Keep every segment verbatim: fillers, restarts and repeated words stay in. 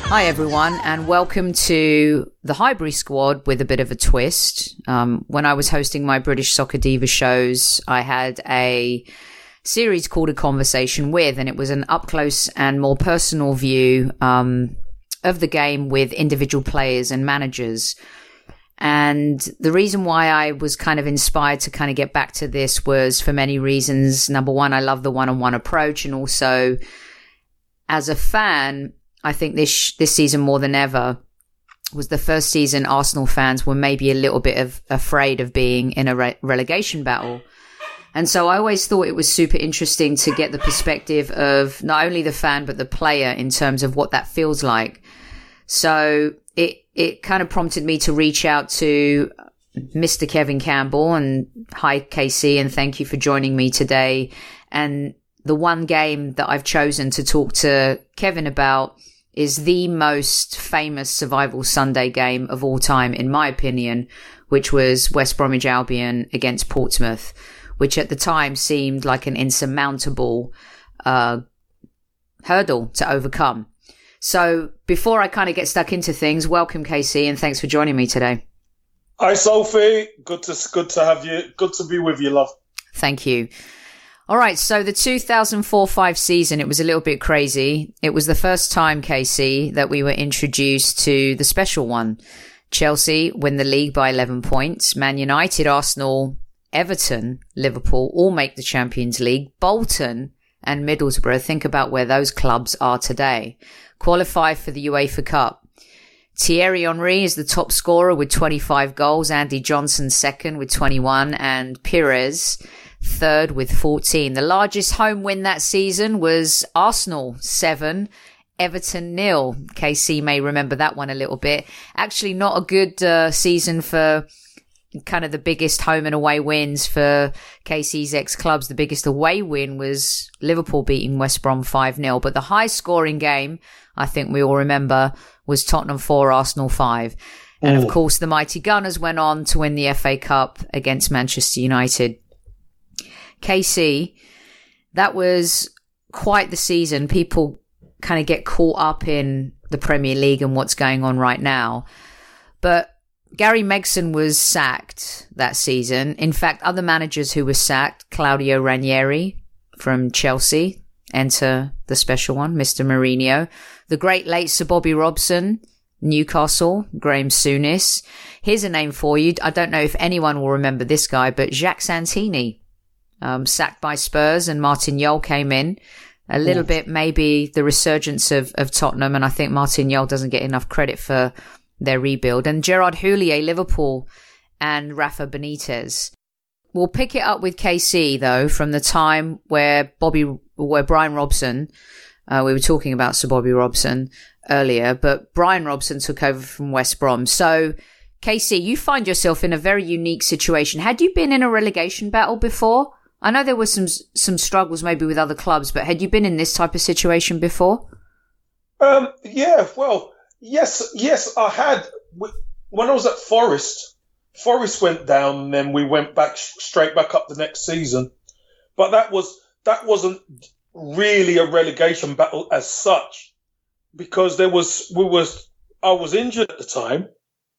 Hi everyone, and welcome to the Highbury Squad with a bit of a twist. Um, when I was hosting my British Soccer Diva shows, I had a series called A Conversation With, and it was an up-close and more personal view um, of the game with individual players and managers. And the reason why I was kind of inspired to kind of get back to this was for many reasons. Number one, I love the one-on-one approach, and also as a fan, I think this this season more than ever was the first season Arsenal fans were maybe a little bit of afraid of being in a re- relegation battle. And so I always thought it was super interesting to get the perspective of not only the fan, but the player in terms of what that feels like. So it, it kind of prompted me to reach out to Mister Kevin Campbell, and hi K C, and thank you for joining me today. And the one game that I've chosen to talk to Kevin about is the most famous Survival Sunday game of all time, in my opinion, which was West Bromwich Albion against Portsmouth, which at the time seemed like an insurmountable uh, hurdle to overcome. So before I kind of get stuck into things, welcome K C, and thanks for joining me today. Hi Sophie, good to good to have you. Good to be with you, love. Thank you. All right, so the two thousand four five season, it was a little bit crazy. It was the first time, K C, that we were introduced to the special one. Chelsea win the league by eleven points. Man United, Arsenal, Everton, Liverpool all make the Champions League. Bolton and Middlesbrough, think about where those clubs are today, qualify for the UEFA Cup. Thierry Henry is the top scorer with twenty-five goals. Andy Johnson second with twenty-one, and Pires third with fourteen. The largest home win that season was Arsenal seven, Everton nil. K C may remember that one a little bit. Actually not a good uh, season for kind of the biggest home and away wins for K C's ex-clubs. The biggest away win was Liverpool beating West Brom five nil. But the high scoring game, I think we all remember, was Tottenham four, Arsenal five. And of course the mighty Gunners went on to win the F A Cup against Manchester United. K C, that was quite the season. People kind of get caught up in the Premier League and what's going on right now. But Gary Megson was sacked that season. In fact, other managers who were sacked, Claudio Ranieri from Chelsea, enter the special one, Mister Mourinho. The great late Sir Bobby Robson, Newcastle, Graham Souness. Here's a name for you. I don't know if anyone will remember this guy, but Jacques Santini. Um, sacked by Spurs, and Martin Jol came in. A little yes. bit maybe the resurgence of, of Tottenham, and I think Martin Jol doesn't get enough credit for their rebuild. And Gerard Houllier, Liverpool, and Rafa Benitez. We'll pick it up with K C though, from the time where Bobby, where Brian Robson, uh, we were talking about Sir Bobby Robson earlier, but Brian Robson took over from West Brom. So K C, you find yourself in a very unique situation. Had you been in a relegation battle before? I know there were some some struggles maybe with other clubs, but had you been in this type of situation before? Um, yeah, well, yes, yes, I had. When I was at Forest, Forest went down, and then we went back straight back up the next season. But that was that wasn't really a relegation battle as such, because there was we was I was injured at the time,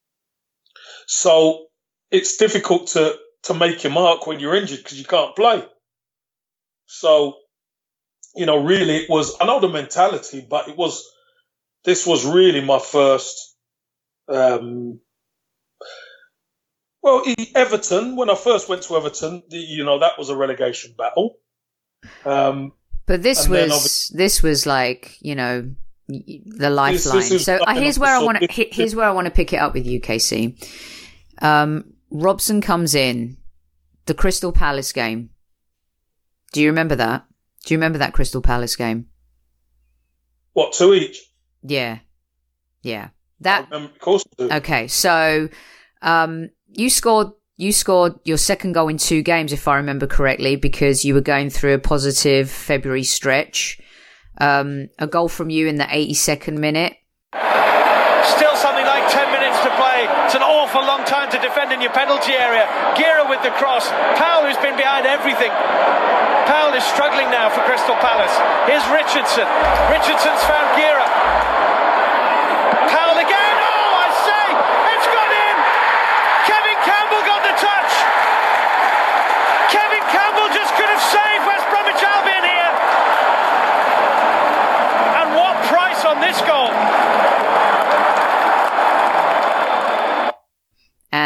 so it's difficult to. to make your mark when you're injured because you can't play. So, you know, really it was, I know the mentality, but it was, this was really my first, um, well, Everton, when I first went to Everton, the, you know, that was a relegation battle. Um, but this was, this was like, you know, the lifeline. This, this so uh, here's where I want to, here's where I want to pick it up with you, K C. Um, Robson comes in, the Crystal Palace game. Do you remember that? Do you remember that Crystal Palace game? What, two each? Yeah. Yeah. That. Um, of course. Okay. So, um, you scored, you scored your second goal in two games, if I remember correctly, because you were going through a positive February stretch. Um, a goal from you in the eighty-second minute. Still something like ten minutes to play. It's an awful long time to defend in your penalty area. Gira with the cross. Powell, who's been behind everything. Powell is struggling now for Crystal Palace. Here's Richardson. Richardson's found Gira.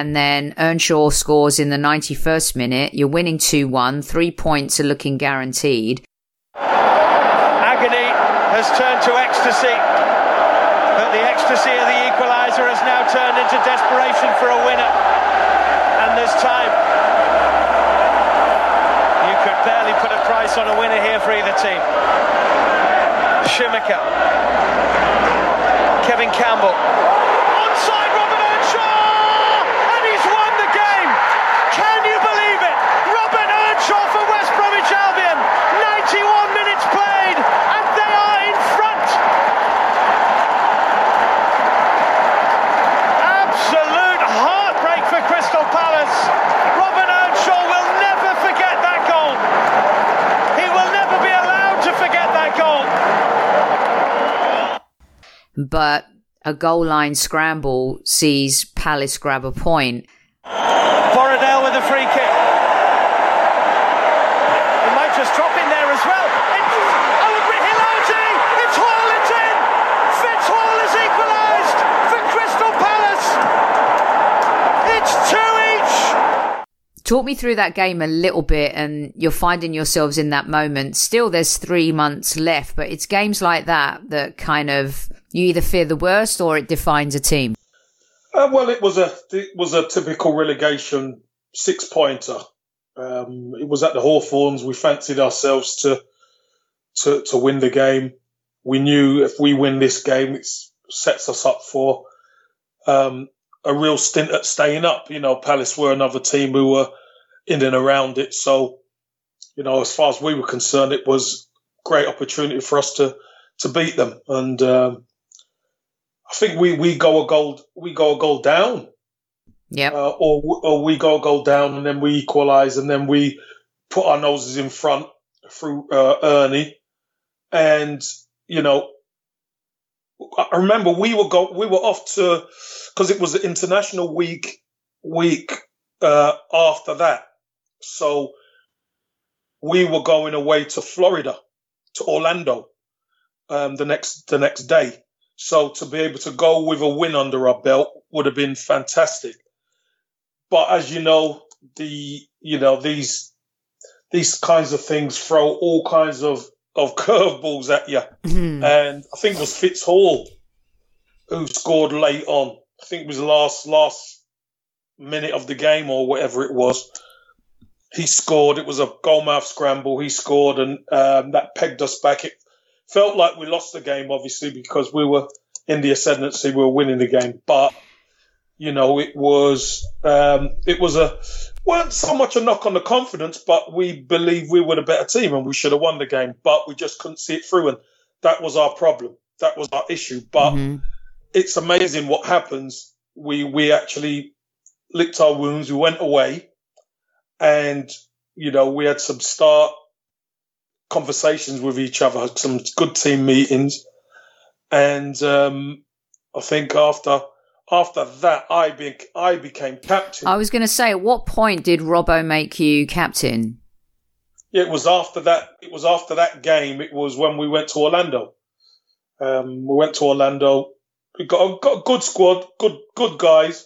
and then Earnshaw scores in the ninety-first minute. You're winning two one. Three points are looking guaranteed. Agony has turned to ecstasy, but the ecstasy of the equaliser has now turned into desperation for a winner. And there's time. You could barely put a price on a winner here for either team. Schumacher, Kevin Campbell, onside Robert Earnshaw, and he's won the game. Can you believe it? Robert Earnshaw for West Bromwich Albion. ninety-one minutes played, and they are in front. Absolute heartbreak for Crystal Palace. Robert Earnshaw will never forget that goal. He will never be allowed to forget that goal. But a goal line scramble sees Palace grab a point. Borradaile with a free kick. It might just drop in there as well. It's, oh, Hilati! It's Hall, it's in! Fitzhall has equalised for Crystal Palace. It's two each. Talk me through that game a little bit, and you're finding yourselves in that moment. Still, there's three months left, but it's games like that that kind of, you either fear the worst or it defines a team. Uh, well, it was a it was a typical relegation six pointer. Um, it was at the Hawthorns. We fancied ourselves to to to win the game. We knew if we win this game, it sets us up for um, a real stint at staying up. You know, Palace were another team who were in and around it. So, you know, as far as we were concerned, it was a great opportunity for us to to beat them. And um, I think we, we go a goal we go a goal down, yeah, uh, or or we go a goal down and then we equalise and then we put our noses in front through uh, Ernie, and you know, I remember we were go we were off to, because it was the international week week uh, after that, so we were going away to Florida, to Orlando, um, the next the next day. So to be able to go with a win under our belt would have been fantastic. But as you know, the you know these these kinds of things throw all kinds of, of curveballs at you. Mm-hmm. And I think it was Fitzhall who scored late on. I think it was the last last minute of the game or whatever it was. He scored. It was a goalmouth scramble. He scored, and um, that pegged us back. It felt like we lost the game, obviously, because we were in the ascendancy, we were winning the game. But, you know, it was um, it was a weren't so much a knock on the confidence, but we believed we were the better team and we should have won the game. But we just couldn't see it through, and that was our problem. That was our issue. But mm-hmm. It's amazing what happens. We we actually licked our wounds. We went away, and you know we had some start conversations with each other, had some good team meetings, and um, I think after after that, I be, I became captain. I was going to say, at what point did Robbo make you captain? Yeah, it was after that. It was after that game. It was when we went to Orlando. Um, we went to Orlando. We got a, got a good squad, good good guys.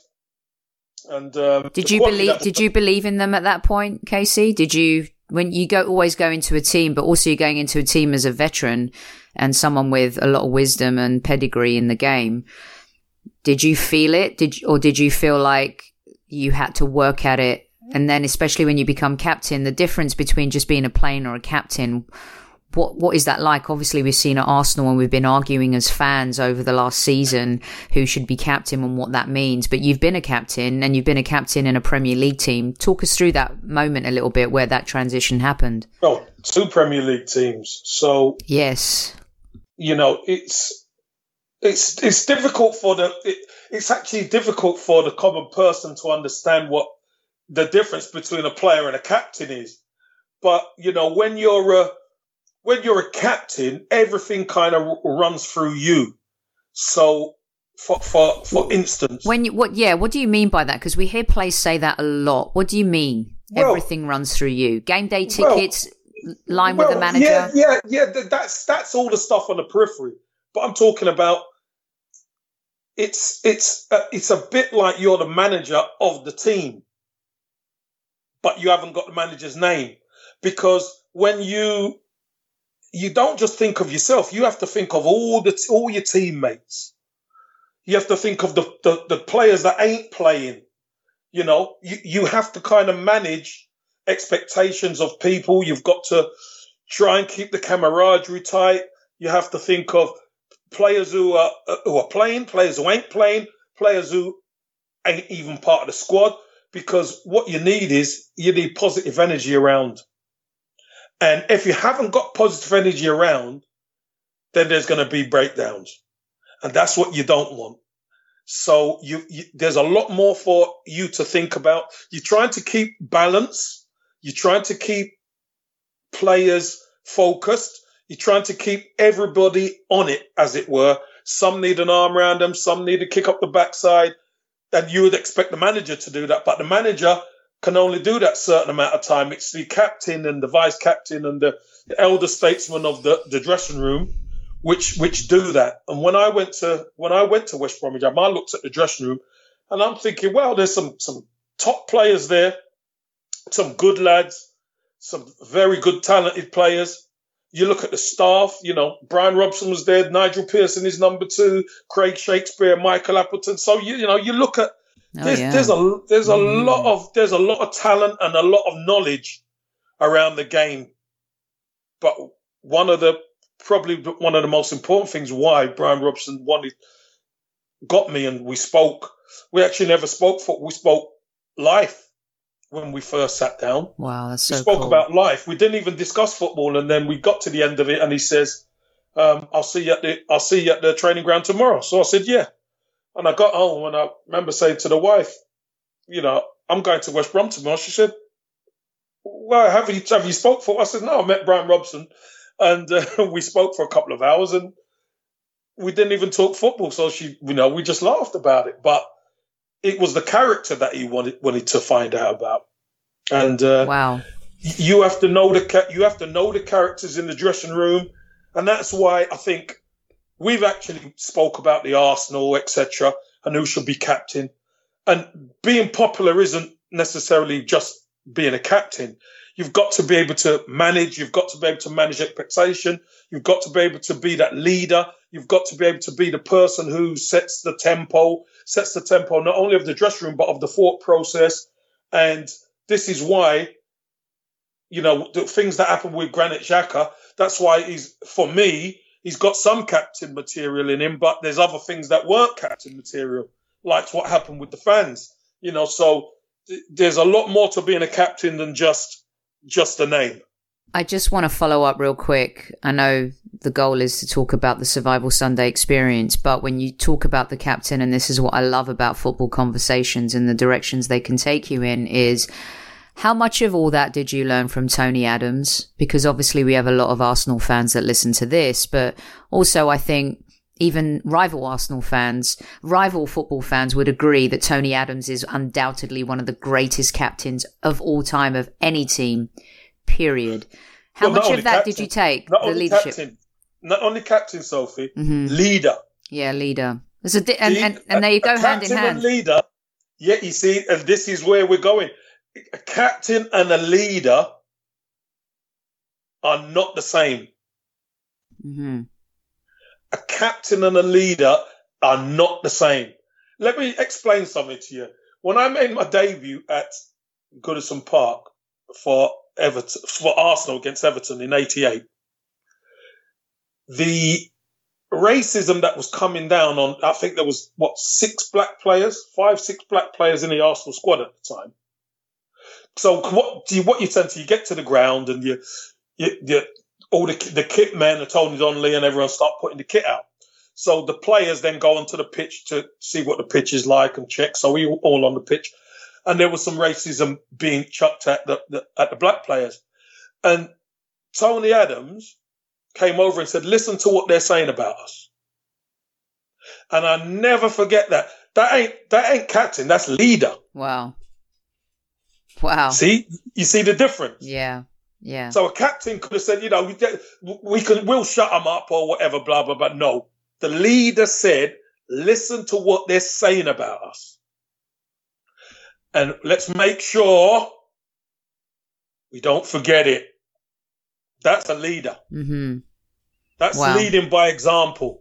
And um, did you believe? Did you believe in them at that point, Casey? Did you? When you go always go into a team, but also you're going into a team as a veteran and someone with a lot of wisdom and pedigree in the game. Did you feel it? Did or did you feel like you had to work at it? And then, especially when you become captain, the difference between just being a player or a captain, what what is that like? Obviously, we've seen at Arsenal and we've been arguing as fans over the last season who should be captain and what that means. But you've been a captain and you've been a captain in a Premier League team. Talk us through that moment a little bit where that transition happened. Well, two Premier League teams. So yes, you know, it's it's it's difficult for the it, it's actually difficult for the common person to understand what the difference between a player and a captain is. But you know, when you're a When you're a captain, everything kind of runs through you. So, for for for instance, when you, what yeah, what do you mean by that? Because we hear players say that a lot. What do you mean? Well, everything runs through you. Game day tickets, well, line well, with the manager. Yeah, yeah, yeah. That's that's all the stuff on the periphery. But I'm talking about it's it's uh, it's a bit like you're the manager of the team, but you haven't got the manager's name, because when you you don't just think of yourself, you have to think of all the all your teammates. You have to think of the the, the players that ain't playing. You know, you, you have to kind of manage expectations of people. You've got to try and keep the camaraderie tight. You have to think of players who are uh, who are playing, players who ain't playing, players who ain't even part of the squad. Because what you need is you need positive energy around. And if you haven't got positive energy around, then there's going to be breakdowns. And that's what you don't want. So you, you, there's a lot more for you to think about. You're trying to keep balance. You're trying to keep players focused. You're trying to keep everybody on it, as it were. Some need an arm around them. Some need to kick up the backside. And you would expect the manager to do that. But the manager can only do that certain amount of time. It's the captain and the vice captain and the, the elder statesman of the, the dressing room which which do that. And when I went to when I went to West Bromwich, I looked at the dressing room and I'm thinking, well, there's some some top players there, some good lads, some very good talented players. You look at the staff, you know, Brian Robson was there, Nigel Pearson is number two, Craig Shakespeare, Michael Appleton. So you you know, you look at oh, there's, yeah. there's a there's a mm. lot of there's a lot of talent and a lot of knowledge around the game. But one of the probably one of the most important things why Brian Robson wanted got me and we spoke. We actually never spoke for we spoke life when we first sat down. Wow, that's so We spoke cool. about life. We didn't even discuss football, and then we got to the end of it, and he says, um, "I'll see you at the I'll see you at the training ground tomorrow." So I said, "Yeah." And I got home, and I remember saying to the wife, "You know, I'm going to West Brom tomorrow." She said, "Well, have you have you spoke for?" I said, "No, I met Brian Robson, and uh, we spoke for a couple of hours, and we didn't even talk football." So she, you know, we just laughed about it, but it was the character that he wanted wanted to find out about. And uh, wow, you have to know the you have to know the characters in the dressing room, and that's why I think we've actually spoke about the Arsenal, et cetera, and who should be captain. And being popular isn't necessarily just being a captain. You've got to be able to manage. You've got to be able to manage expectation. You've got to be able to be that leader. You've got to be able to be the person who sets the tempo, sets the tempo not only of the dressing room, but of the thought process. And this is why, you know, the things that happen with Granit Xhaka, that's why he's, for me, he's got some captain material in him, but there's other things that weren't captain material, like what happened with the fans. You know, so th- there's a lot more to being a captain than just just a name. I just want to follow up real quick. I know the goal is to talk about the Survival Sunday experience, but when you talk about the captain, and this is what I love about football conversations and the directions they can take you in, is how much of all that did you learn from Tony Adams? Because obviously we have a lot of Arsenal fans that listen to this, but also I think even rival Arsenal fans, rival football fans would agree that Tony Adams is undoubtedly one of the greatest captains of all time of any team, period. How well, much of that captain, did you take, not the only leadership? Captain, not only captain, Sophie, Mm-hmm. leader. Yeah, leader. There's a di- and, and, and there you go, a hand in captain hand. and leader, yeah, you see, and this is where we're going. A captain and a leader are not the same. Mm-hmm. A captain and a leader are not the same. Let me explain something to you. When I made my debut at Goodison Park for Everton, for Arsenal against Everton in eighty-eight, the racism that was coming down on, I think there was, what, six black players, five, six black players in the Arsenal squad at the time. So what do you, what you tend to, you get to the ground and you, you, you all the, the kit men, the Tony Donnelly and everyone start putting the kit out. So the players then go onto the pitch to see what the pitch is like and check. So we were all on the pitch. And there was some racism being chucked at the, the at the black players. And Tony Adams came over and said, listen to what they're saying about us. And I never forget that. That ain't that ain't captain, that's leader. Wow. Wow. See? You see the difference? Yeah. Yeah. So a captain could have said, you know, we, we can, we'll shut them up or whatever, blah, blah, blah. No. The leader said, listen to what they're saying about us. And let's make sure we don't forget it. That's a leader. Mm-hmm. That's wow. leading by example.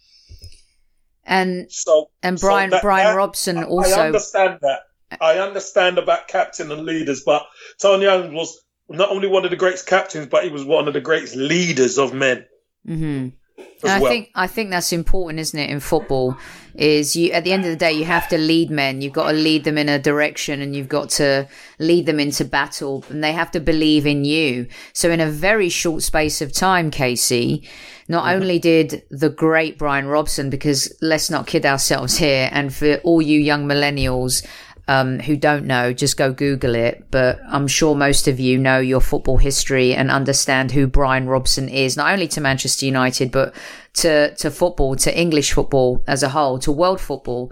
And so, and Brian so that, Brian that, Robson I, also. I understand that. I understand about captain and leaders, but Tony Young was not only one of the greatest captains, but he was one of the greatest leaders of men. Mm-hmm. As I well. think I think that's important, isn't it? In football, is you at the end of the day you have to lead men. You've got to lead them in a direction, and you've got to lead them into battle, and they have to believe in you. So, in a very short space of time, Casey, not mm-hmm. only did the great Brian Robson, because let's not kid ourselves here, and for all you young millennials. Um, who don't know, just go Google it. But I'm sure most of you know your football history and understand who Brian Robson is, not only to Manchester United, but to, to football, to English football as a whole, to world football.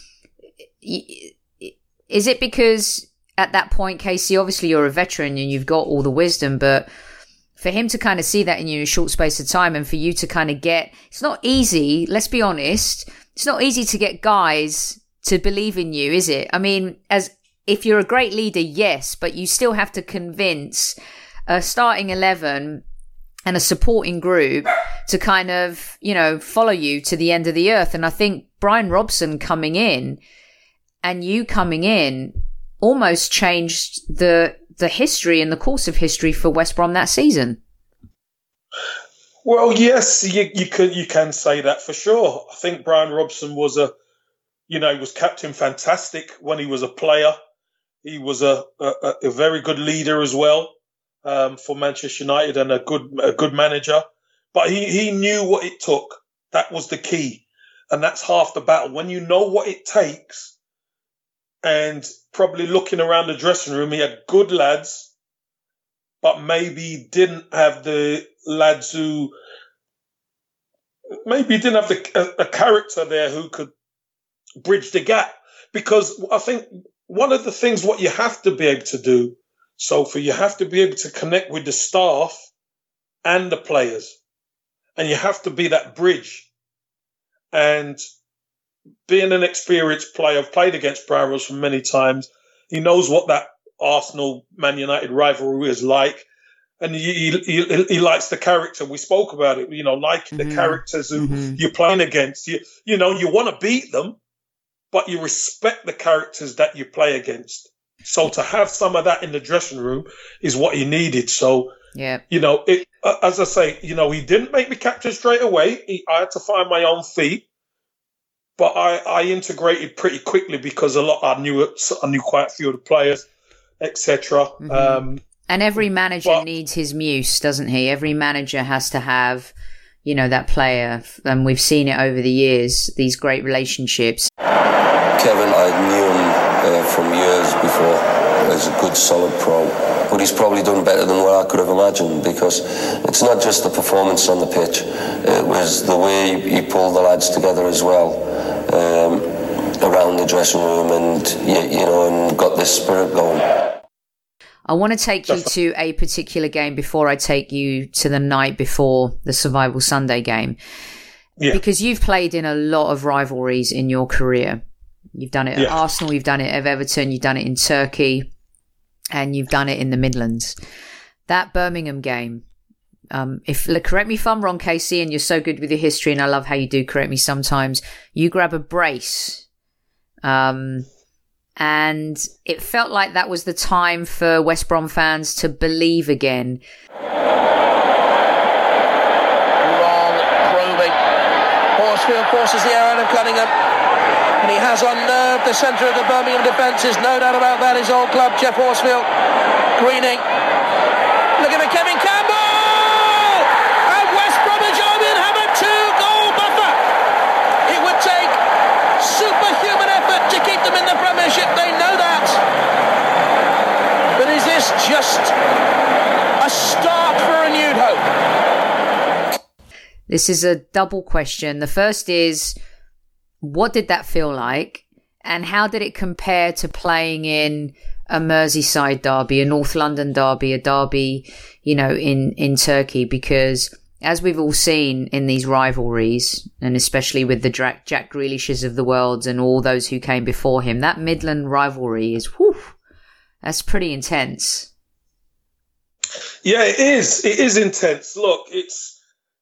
Is it because at that point, Casey, obviously you're a veteran and you've got all the wisdom, but for him to kind of see that in you in a short space of time and for you to kind of get, it's not easy, let's be honest, it's not easy to get guys to believe in you, is it? I mean, as if you're a great leader, yes, but you still have to convince a starting eleven and a supporting group to kind of, you know, follow you to the end of the earth. And I think Brian Robson coming in and you coming in almost changed the the history and the course of history for West Brom that season. Well, yes, you, you can you can say that for sure. I think Brian Robson was a You know, he was captain fantastic when he was a player. He was a, a, a very good leader as well um, for Manchester United and a good a good manager. But he, he knew what it took. That was the key. And that's half the battle. When you know what it takes, and probably looking around the dressing room, he had good lads, but maybe didn't have the lads who, maybe didn't have the, a, a character there who could bridge the gap. Because I think one of the things what you have to be able to do, Sophie, you have to be able to connect with the staff and the players. And you have to be that bridge. And being an experienced player, I've played against Brian Robson many times. He knows what that Arsenal-Man United rivalry is like. And he, he, he likes the character. We spoke about it, you know, liking mm-hmm. the characters who mm-hmm. you're playing against. You, you know, you want to beat them, but you respect the characters that you play against. So to have some of that in the dressing room is what he needed. So, yeah, you know, it, uh, as I say, you know, he didn't make me captain straight away. He, I had to find my own feet, but I, I integrated pretty quickly because a lot I knew I knew quite a few of the players, et cetera. Mm-hmm. Um, and every manager but, needs his muse, doesn't he? Every manager has to have, you know, that player, and we've seen it over the years. These great relationships. Kevin, I knew him uh, from years before as a good, solid pro. But he's probably done better than what I could have imagined, because it's not just the performance on the pitch. It was the way he pulled the lads together as well, um, around the dressing room, and, you, you know, and got this spirit going. I want to take you to a particular game before I take you to the night before the Survival Sunday game. Yeah. Because you've played in a lot of rivalries in your career. You've done it at yeah. Arsenal, you've done it at Everton, you've done it in Turkey, and you've done it in the Midlands. That Birmingham game, um, if correct me if I'm wrong, Casey, and you're so good with your history, and I love how you do correct me sometimes, you grab a brace. Um... And it felt like that was the time for West Brom fans to believe again. Long, probing. Horsfield forces the air out of Cunningham. And he has unnerved the centre of the Birmingham defences. No doubt about that. His old club, Jeff Horsfield. Greening. Looking for Kevin Campbell! And West Bromwich Albion have a two-goal buffer. It would take superhuman effort to keep them in the Premiership, they know that. But is this just a start for renewed hope? This is a double question. The first is, what did that feel like? And how did it compare to playing in a Merseyside derby, a North London derby, a derby, you know, in, in Turkey? Because as we've all seen in these rivalries, and especially with the Jack, Jack Grealishes of the world and all those who came before him, that Midland rivalry is, whew, that's pretty intense. Yeah, it is. It is intense. Look, it's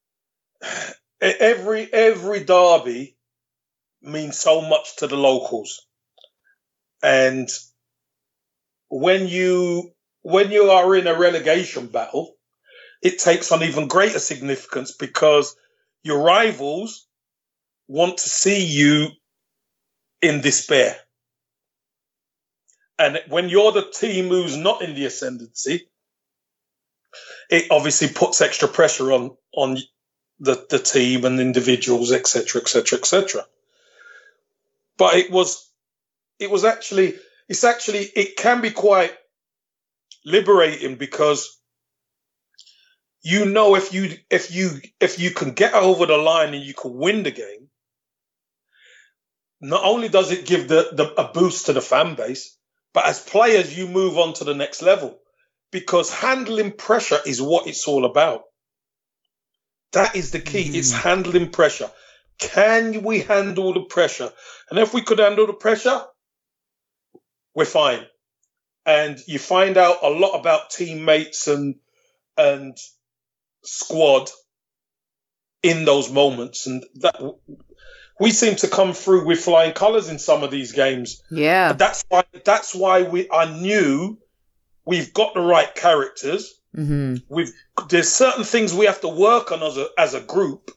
every every derby means so much to the locals, and when you when you are in a relegation battle, it takes on even greater significance because your rivals want to see you in despair. And when you're the team who's not in the ascendancy, it obviously puts extra pressure on, on the, the team and individuals, et cetera, et cetera, et cetera. But it was, it was actually, it's actually, it can be quite liberating because you know, if you if you if you can get over the line and you can win the game, not only does it give the, the a boost to the fan base, but as players you move on to the next level because handling pressure is what it's all about. That is the key. Mm. It's handling pressure. Can we handle the pressure? And if we could handle the pressure, we're fine. And you find out a lot about teammates and and squad in those moments, and that we seem to come through with flying colours in some of these games. Yeah, that's why. That's why we. I knew we've got the right characters. Mm-hmm. We've there's certain things we have to work on as a as a group,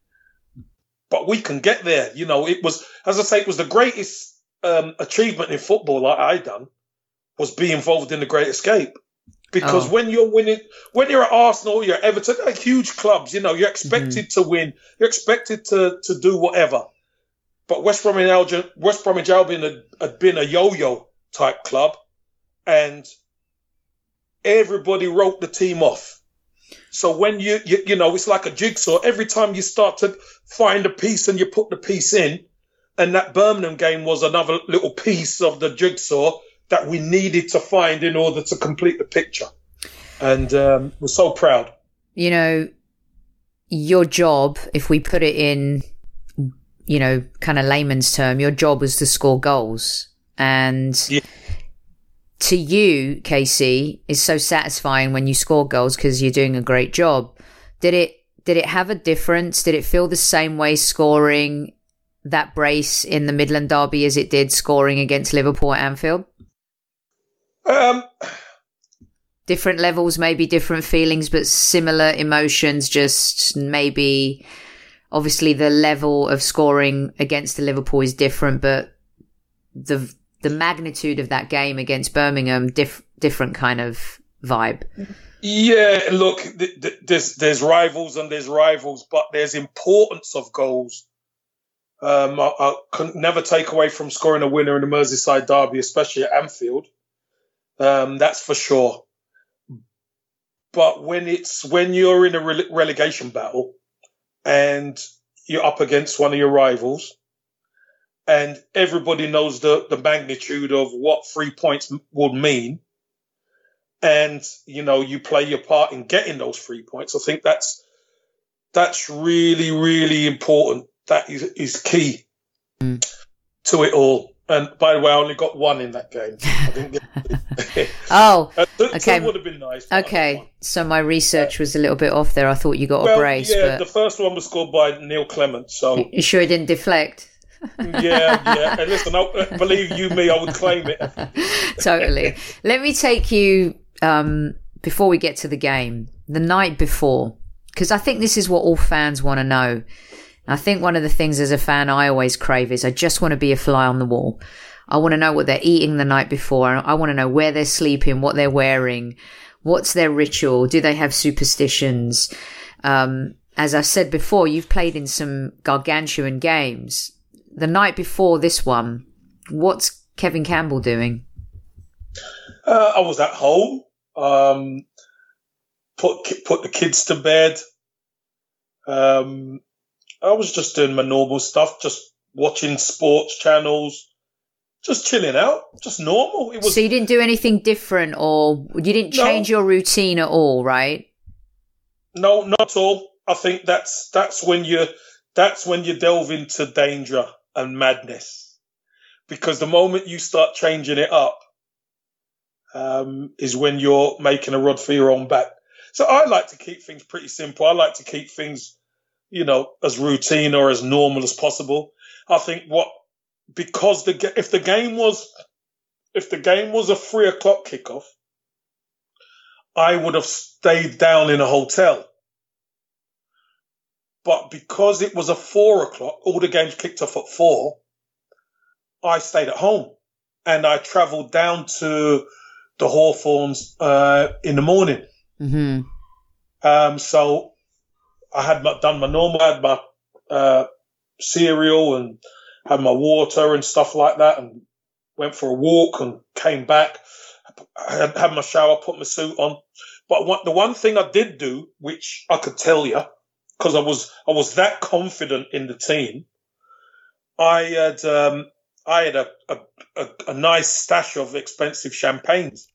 but we can get there. You know, it was as I say, it was the greatest um, achievement in football that I done was be involved in the Great Escape. Because oh. when you're winning, when you're at Arsenal, you're at Everton, like huge clubs, you know, you're expected mm-hmm. to win. You're expected to to do whatever. But West Bromwich Albion, West Bromwich Albion had, had been a yo-yo type club, and everybody wrote the team off. So when you, you, you know, it's like a jigsaw. Every time you start to find a piece and you put the piece in, and that Birmingham game was another little piece of the jigsaw that we needed to find in order to complete the picture. And um, we're so proud. You know, your job, if we put it in, you know, kind of layman's term, your job was to score goals. And yeah. to you, K C, is so satisfying when you score goals because you're doing a great job. Did it, did it have a difference? Did it feel the same way scoring that brace in the Midland Derby as it did scoring against Liverpool at Anfield? Um, different levels, maybe different feelings, but similar emotions. Just maybe, obviously, the level of scoring against the Liverpool is different, but the the magnitude of that game against Birmingham, diff, different kind of vibe. Yeah, look, th- th- there's there's rivals and there's rivals, but there's importance of goals. Um, I, I can never take away from scoring a winner in the Merseyside derby, especially at Anfield. Um, that's for sure. But when it's when you're in a rele- relegation battle and you're up against one of your rivals, and everybody knows the, the magnitude of what three points would mean, and you know you play your part in getting those three points, I think that's that's really really important. That is, is key mm. to it all. And by the way, I only got one in that game. I didn't get oh, uh, two, okay. Two would have been nice. Okay, so my research was a little bit off there. I thought you got well, a brace. Yeah, but... the first one was scored by Neil Clement. So you sure it didn't deflect? yeah, yeah. And listen, I, believe you me, I would claim it. Totally. Let me take you um, before we get to the game, the night before, because I think this is what all fans want to know. I think one of the things as a fan I always crave is I just want to be a fly on the wall. I want to know what they're eating the night before. I want to know where they're sleeping, what they're wearing, what's their ritual. Do they have superstitions? Um, as I said before, you've played in some gargantuan games. The night before this one, what's Kevin Campbell doing? Uh, I was at home, um, put put the kids to bed. Um, I was just doing my normal stuff, just watching sports channels, just chilling out, just normal. It was. So you didn't do anything different, or you didn't change no. your routine at all, right? No, not at all. I think that's that's when you that's when you delve into danger and madness, because the moment you start changing it up, um, is when you're making a rod for your own back. So I like to keep things pretty simple. I like to keep things, you know, as routine or as normal as possible. I think what because the if the game was if the game was a three o'clock kickoff, I would have stayed down in a hotel. But because it was a four o'clock, all the games kicked off at four, I stayed at home. And I travelled down to the Hawthorns uh, in the morning. Mm-hmm. Um, so I had my, done my normal, I had my uh, cereal and had my water and stuff like that, and went for a walk and came back. I had, had my shower, put my suit on. But what, the one thing I did do, which I could tell you, because I was I was that confident in the team, I had um, I had a, a, a, a nice stash of expensive champagnes.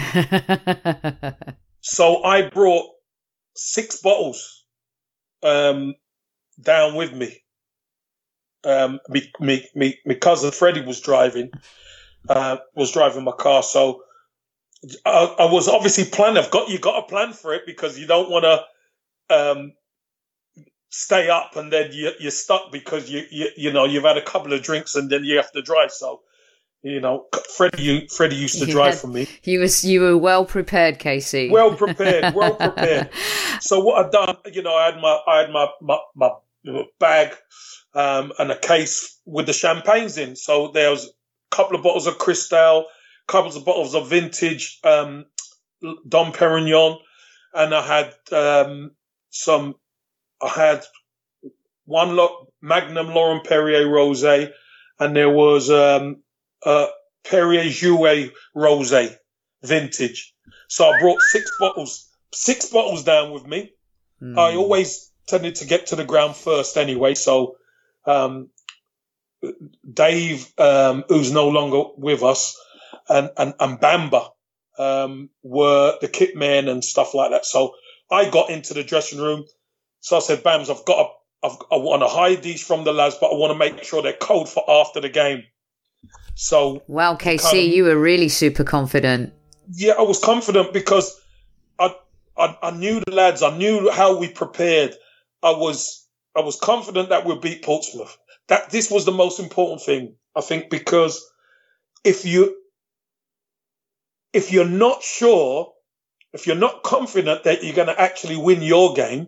So I brought six bottles um, down with me. Um, me, me, me, my cousin Freddie was driving, uh, was driving my car. So I, I was obviously planning. I've got you got a plan for it, because you don't want to um, stay up and then you, you're stuck because you, you you know you've had a couple of drinks and then you have to drive. So you know, Freddie, you, Freddie used to you drive had, for me. You was you were well prepared, Casey. Well prepared, well prepared. So what I'd done, you know, I had my I had my my, my bag um, and a case with the champagnes in. So there was a couple of bottles of Cristal, couple of bottles of vintage um, Dom Perignon, and I had um, some. I had one lot Magnum Laurent Perrier Rosé, and there was um, uh, Perrier Jouet Rosé vintage. So I brought six bottles, six bottles down with me. Mm. I always tended to get to the ground first anyway. So um, Dave, um, who's no longer with us, and and, and Bamba um, were the kit men and stuff like that. So I got into the dressing room. So I said, Bams, I've got to, I've, I want to hide these from the lads, but I want to make sure they're cold for after the game. So, wow, K C, kind of, you were really super confident. Yeah, I was confident because I, I I knew the lads. I knew how we prepared. I was I was confident that we'd beat Portsmouth. That this was the most important thing, I think, because if you if you're not sure, if you're not confident that you're going to actually win your game,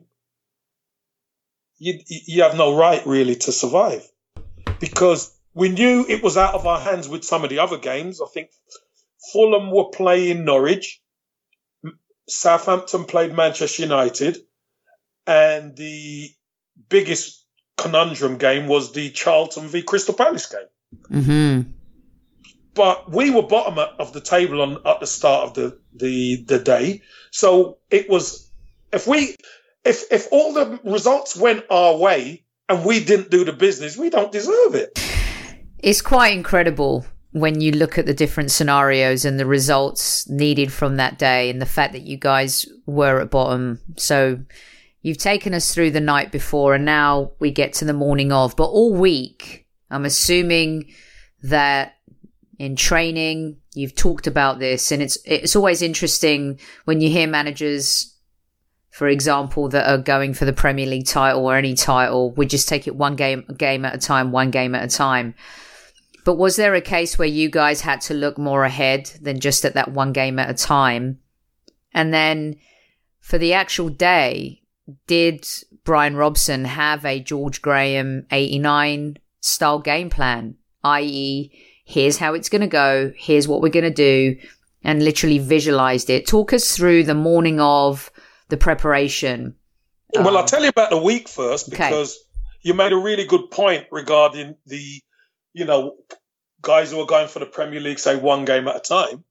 you you have no right really to survive, because we knew it was out of our hands with some of the other games. I think Fulham were playing Norwich, Southampton played Manchester United, and the biggest conundrum game was the Charlton v Crystal Palace game. Mm-hmm. But we were bottom of the table on at the start of the, the, the day, so it was if we if if all the results went our way and we didn't do the business, we don't deserve it. It's quite incredible when you look at the different scenarios and the results needed from that day, and the fact that you guys were at bottom. So you've taken us through the night before, and now we get to the morning of. But all week, I'm assuming that in training, you've talked about this, and it's it's always interesting when you hear managers, for example, that are going for the Premier League title or any title. We just take it one game game at a time, one game at a time. But was there a case where you guys had to look more ahead than just at that one game at a time? And then for the actual day, did Brian Robson have a George Graham eighty-nine style game plan, that is, here's how it's going to go, here's what we're going to do, and literally visualized it? Talk us through the morning of the preparation. Well, um, I'll tell you about the week first, because okay. You made a really good point regarding the, you know, guys who are going for the Premier League, say one game at a time.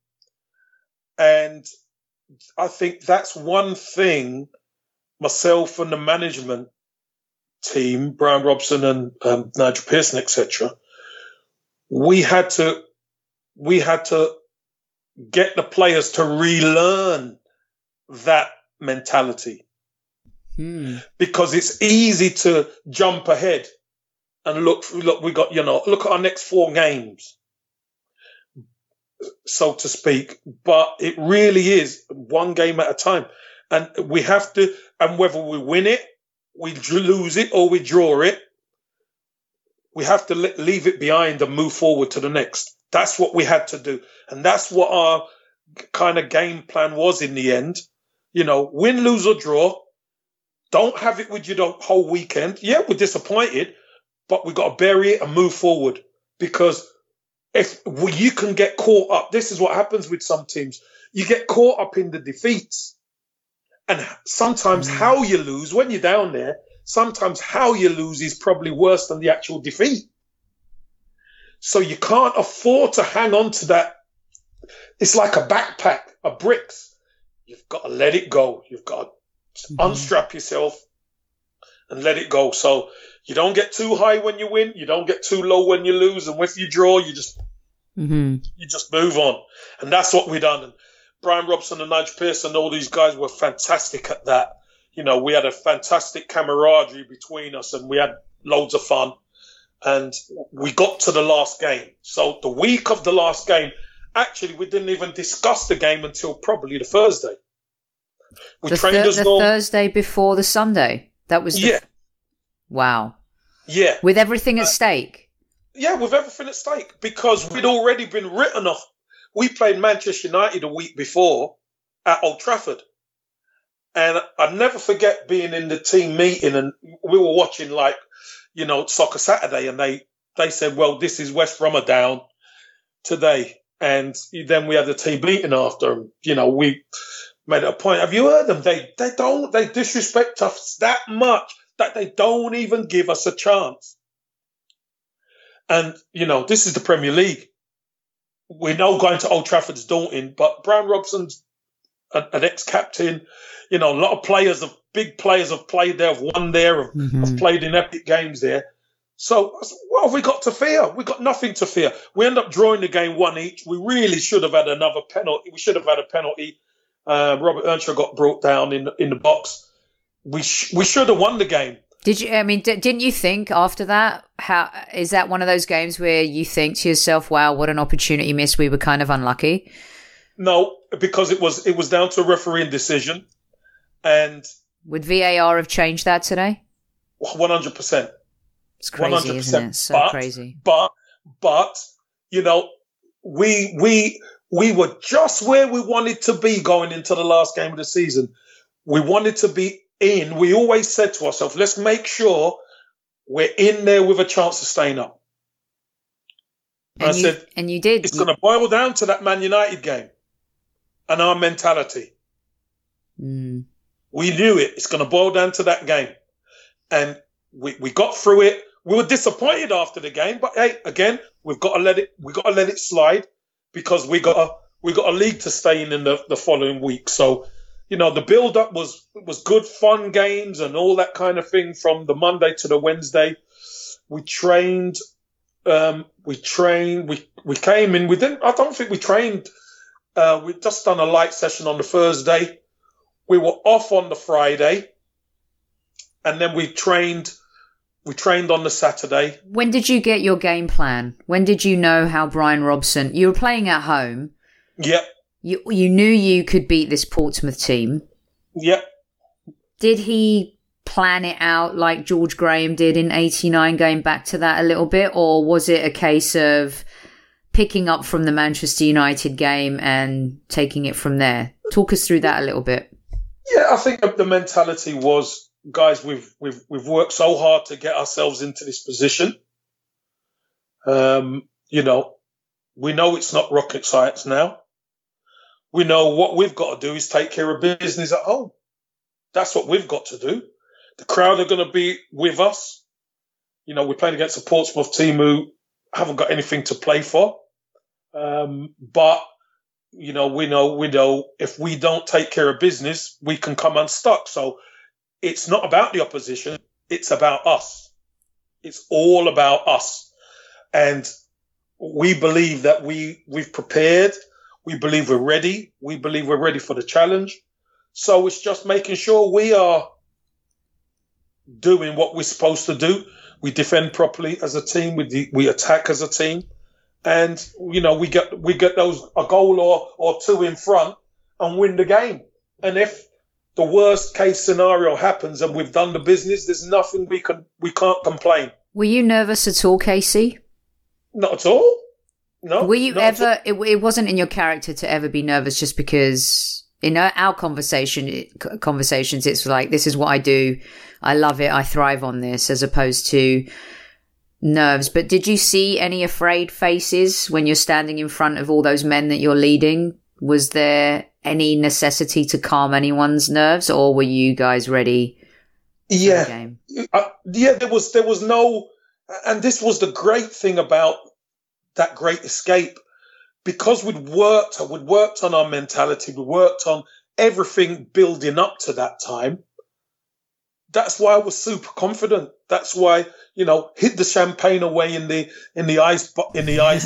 And I think that's one thing myself and the management team, Brian Robson and um, Nigel Pearson, et cetera, we had to, we had to get the players to relearn that mentality. Hmm. because it's easy to jump ahead and look, look, we got, you know, look at our next four games, so to speak. But it really is one game at a time. And we have to, and whether we win it, we lose it, or we draw it, we have to leave it behind and move forward to the next. That's what we had to do. And that's what our kind of game plan was in the end. You know, win, lose or draw. Don't have it with you the whole weekend. Yeah, we're disappointed, but we've got to bury it and move forward. Because if well, you can get caught up, this is what happens with some teams. You get caught up in the defeats. And sometimes mm. how you lose, when you're down there, sometimes how you lose is probably worse than the actual defeat. So you can't afford to hang on to that. It's like a backpack of bricks. You've got to let it go. You've got to mm-hmm. unstrap yourself and let it go. So you don't get too high when you win. You don't get too low when you lose. And if you draw, you just mm-hmm. you just move on. And that's what we've done. And Brian Robson and Nigel Pearson, all these guys were fantastic at that. You know, we had a fantastic camaraderie between us and we had loads of fun. And we got to the last game. So the week of the last game, actually, we didn't even discuss the game until probably the Thursday. We the trained th- as the normal. Thursday before the Sunday. That was the yeah. F- wow. Yeah. With everything at uh, stake. Yeah, with everything at stake, because we'd already been written off. We played Manchester United a week before at Old Trafford. And I never forget being in the team meeting and we were watching, like, you know, Soccer Saturday, and they, they said, well, this is West Brom are down today. And then we had the team meeting after, and, you know, we made it a point. Have you heard them? They, they don't, they disrespect us that much that they don't even give us a chance. And, you know, this is the Premier League. We know going to Old Trafford's daunting, but Brian Robson's an, an ex-captain. You know, a lot of players, of big players have played there, have won there, have, mm-hmm. have played in epic games there. So what have we got to fear? We've got nothing to fear. We end up drawing the game one each. We really should have had another penalty. We should have had a penalty. Uh, Robert Earnshaw got brought down in, in the box. We sh- we should have won the game. Did you? I mean, d- didn't you think after that? How is that one of those games where you think to yourself, "Wow, what an opportunity missed. We were kind of unlucky." No, because it was it was down to a refereeing decision, and would V A R have changed that today? One hundred percent. It's crazy, one hundred percent. Isn't it? So but, crazy. But but you know, we we we were just where we wanted to be going into the last game of the season. We wanted to be in. We always said to ourselves, let's make sure we're in there with a chance of staying up. And I you, said, and you did. It's going to boil down to that Man United game and our mentality. Mm. We knew it. It's going to boil down to that game. And we, we got through it. We were disappointed after the game, but hey, again, we've got to let it, we've got to let it slide because we got a, we got a league to stay in in the, the following week. So, you know, the build up was, was good, fun games and all that kind of thing from the Monday to the Wednesday. We trained, um, we trained, we, we came in, we didn't, I don't think we trained, uh, we just done a light session on the Thursday. We were off on the Friday and then we trained, we trained on the Saturday. When did you get your game plan? When did you know how Brian Robson, you were playing at home. Yep. You you knew you could beat this Portsmouth team. Yep. Did he plan it out like George Graham did in eighty-nine, going back to that a little bit? Or was it a case of picking up from the Manchester United game and taking it from there? Talk us through that a little bit. Yeah, I think the mentality was, guys, we've we've we've worked so hard to get ourselves into this position. Um, you know, we know it's not rocket science now. We know what we've got to do is take care of business at home. That's what we've got to do. The crowd are going to be with us. You know, we're playing against a Portsmouth team who haven't got anything to play for. Um, but, you know, we know, we know if we don't take care of business, we can come unstuck. So it's not about the opposition. It's about us. It's all about us. And we believe that we, we've prepared. We believe we're ready. We believe we're ready for the challenge. So it's just making sure we are doing what we're supposed to do. We defend properly as a team. We de- we attack as a team, and you know we get we get those a goal or or two in front and win the game. And if the worst case scenario happens and we've done the business, there's nothing we can we can't complain. Were you nervous at all, Casey? Not at all. No. Were you not ever? It, it wasn't in your character to ever be nervous, just because in our, our conversation conversations, it's like, this is what I do. I love it. I thrive on this, as opposed to nerves. But did you see any afraid faces when you're standing in front of all those men that you're leading? Was there any necessity to calm anyone's nerves, or were you guys ready for yeah. the game? Uh, yeah, there was there was no, and this was the great thing about that Great Escape, because we'd worked, we'd worked on our mentality, we worked on everything building up to that time. That's why I was super confident. That's why, you know, hid the champagne away in the in the ice in the ice,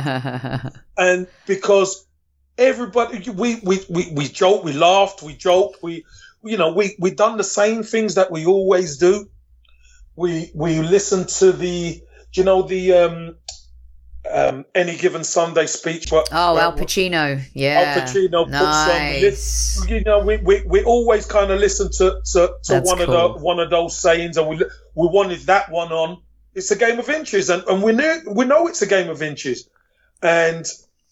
and because everybody, we we we we joked, we laughed, we joked, we you know we we done the same things that we always do. We we listened to the you know the um, um, Any Given Sunday speech. But, oh, uh, Al Pacino, yeah, Al Pacino nice. puts on. You know, we we, we always kind of listen to to, to one cool. of the one of those sayings, and we we wanted that one on. It's a game of inches, and, and we knew we know it's a game of inches, and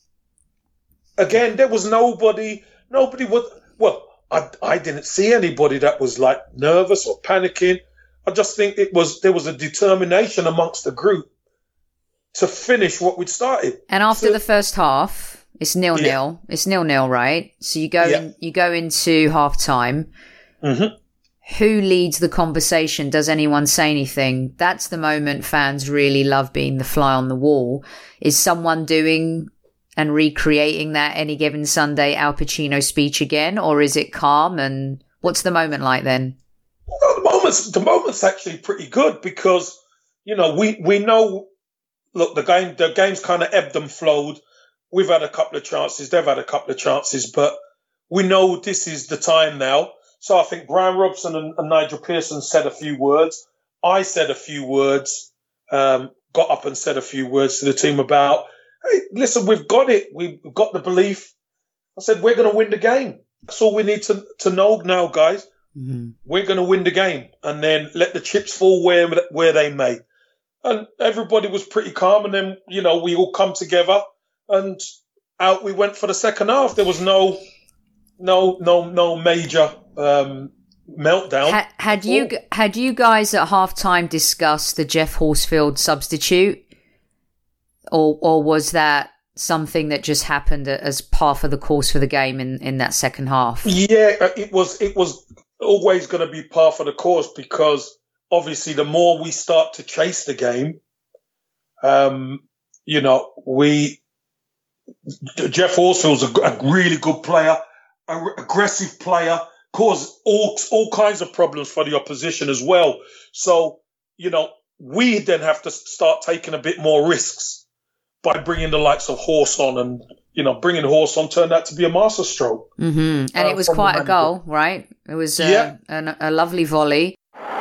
again, there was nobody nobody would. Well, I I didn't see anybody that was like nervous or panicking. I just think it was there was a determination amongst the group to finish what we'd started. And after so, the first half, it's nil yeah. nil. It's nil nil, right? So you go yeah. in, you go into half time. Mm-hmm. Who leads the conversation? Does anyone say anything? That's the moment fans really love being the fly on the wall. Is someone doing and recreating that Any Given Sunday Al Pacino speech again, or is it calm? And what's the moment like then? Well, the moment's the moment's actually pretty good, because you know we we know. Look, the game the game's kind of ebbed and flowed. We've had a couple of chances. They've had a couple of chances, but we know this is the time now. So I think Brian Robson and, and Nigel Pearson said a few words. I said a few words. Um, got up and said a few words to the team about, hey, listen, we've got it. We've got the belief. I said, we're going to win the game. That's all we need to, to know now, guys. Mm-hmm. We're going to win the game, and then let the chips fall where where they may. And everybody was pretty calm, and then, you know, we all come together, and out we went for the second half. There was no, no, no, no major um, meltdown. Had, had you had you guys at halftime discussed the Jeff Horsfield substitute, or or was that something that just happened as part of the course for the game in, in that second half? Yeah, it was. It was always going to be par for the course, because obviously the more we start to chase the game, um, you know, we Jeff Horsfield's a, a really good player, an aggressive player, caused all all kinds of problems for the opposition as well. So, you know, we then have to start taking a bit more risks by bringing the likes of Horse on, and you know, bringing Horse on turned out to be a masterstroke. Mm-hmm. And uh, it was quite a goal, right? It was uh, yeah. a, a lovely volley.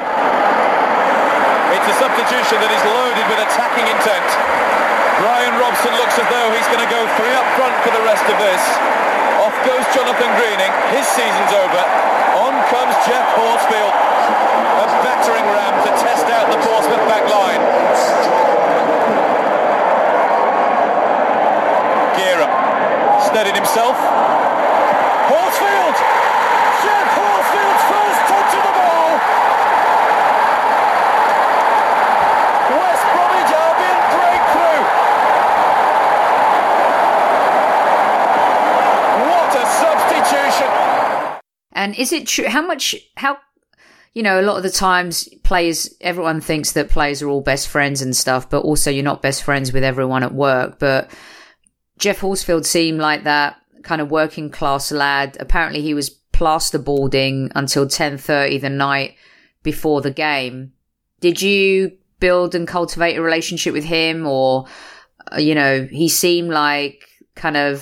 It's a substitution that is loaded with attacking intent. Brian Robson looks as though he's going to go three up front for the rest of this. Off goes Jonathan Greening. His season's over. On comes Jeff Horsfield. A battering ram to test out the Portsmouth back line. Gearum steadied himself. Horsfield! Jeff Horsfield's first touch of the ball! West Bromwich Albion breakthrough! What a substitution! And is it true? How much, how, you know, a lot of the times players, everyone thinks that players are all best friends and stuff, but also you're not best friends with everyone at work. But Jeff Horsfield seemed like that kind of working class lad. Apparently he was plasterboarding until ten thirty the night before the game. Did you build and cultivate a relationship with him, or, you know, he seemed like kind of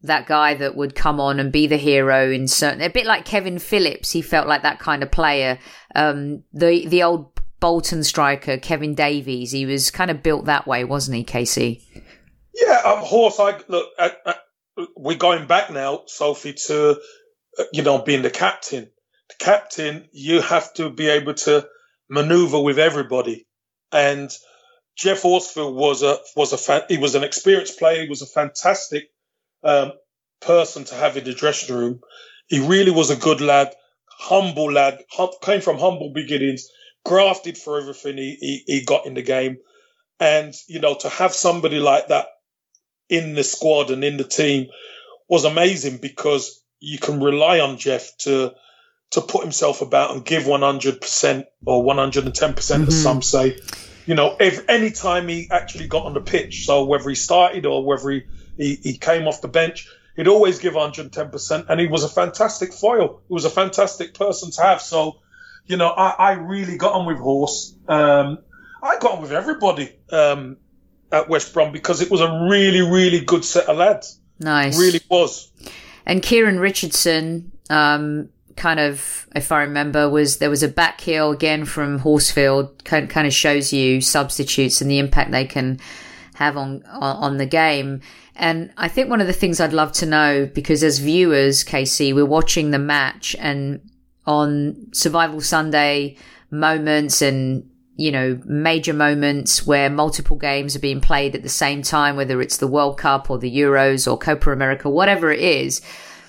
that guy that would come on and be the hero in certain, a bit like Kevin Phillips. He felt like that kind of player. Um, the, the old Bolton striker, Kevin Davies, he was kind of built that way, wasn't he, Casey? Yeah, um, Horse, I, look, uh, uh, we're going back now, Sophie, to, uh, you know, being the captain. The captain, you have to be able to maneuver with everybody. And Jeff Horsfield was a, was a, fan, he was an experienced player. He was a fantastic um, person to have in the dressing room. He really was a good lad, humble lad, hum, came from humble beginnings, grafted for everything he, he, he got in the game. And, you know, to have somebody like that in the squad and in the team was amazing, because you can rely on Jeff to to put himself about and give one hundred percent or one hundred ten percent, mm-hmm. as some say. You know, if any time he actually got on the pitch, so whether he started or whether he, he, he came off the bench, he'd always give one hundred ten percent, and he was a fantastic foil. He was a fantastic person to have. So, you know, I, I really got on with Horse. Um, I got on with everybody um, at West Brom, because it was a really, really good set of lads. Nice. It really was. And Kieran Richardson, um, kind of, if I remember, was there was a back heel again from Horsfield, kind, kind of shows you substitutes and the impact they can have on, on, on the game. And I think one of the things I'd love to know, because as viewers, K C, we're watching the match, and on Survival Sunday moments and, you know, major moments where multiple games are being played at the same time, whether it's the World Cup or the Euros or Copa America, whatever it is.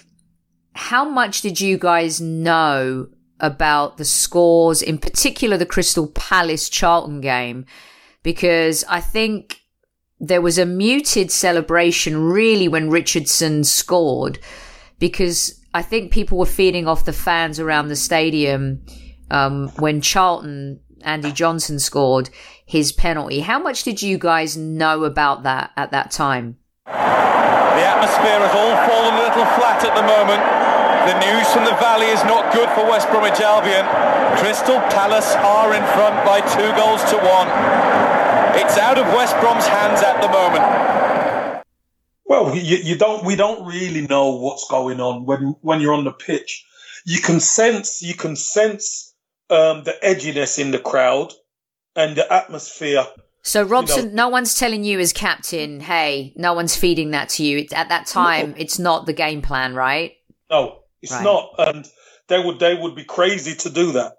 How much did you guys know about the scores, in particular the Crystal Palace Charlton game? Because I think there was a muted celebration really when Richardson scored, because I think people were feeding off the fans around the stadium um, when Charlton, Andy Johnson, scored his penalty. How much did you guys know about that at that time? The atmosphere has all fallen a little flat at the moment. The news from the Valley is not good for West Bromwich Albion. Crystal Palace are in front by two goals to one. It's out of West Brom's hands at the moment. Well, you, you don't. We don't really know what's going on when when you're on the pitch. You can sense. You can sense um, the edginess in the crowd and the atmosphere. So Robson, you know, no one's telling you as captain, hey, no one's feeding that to you. It's, at that time, no. It's not the game plan, right? No, it's right. not. And they would they would be crazy to do that,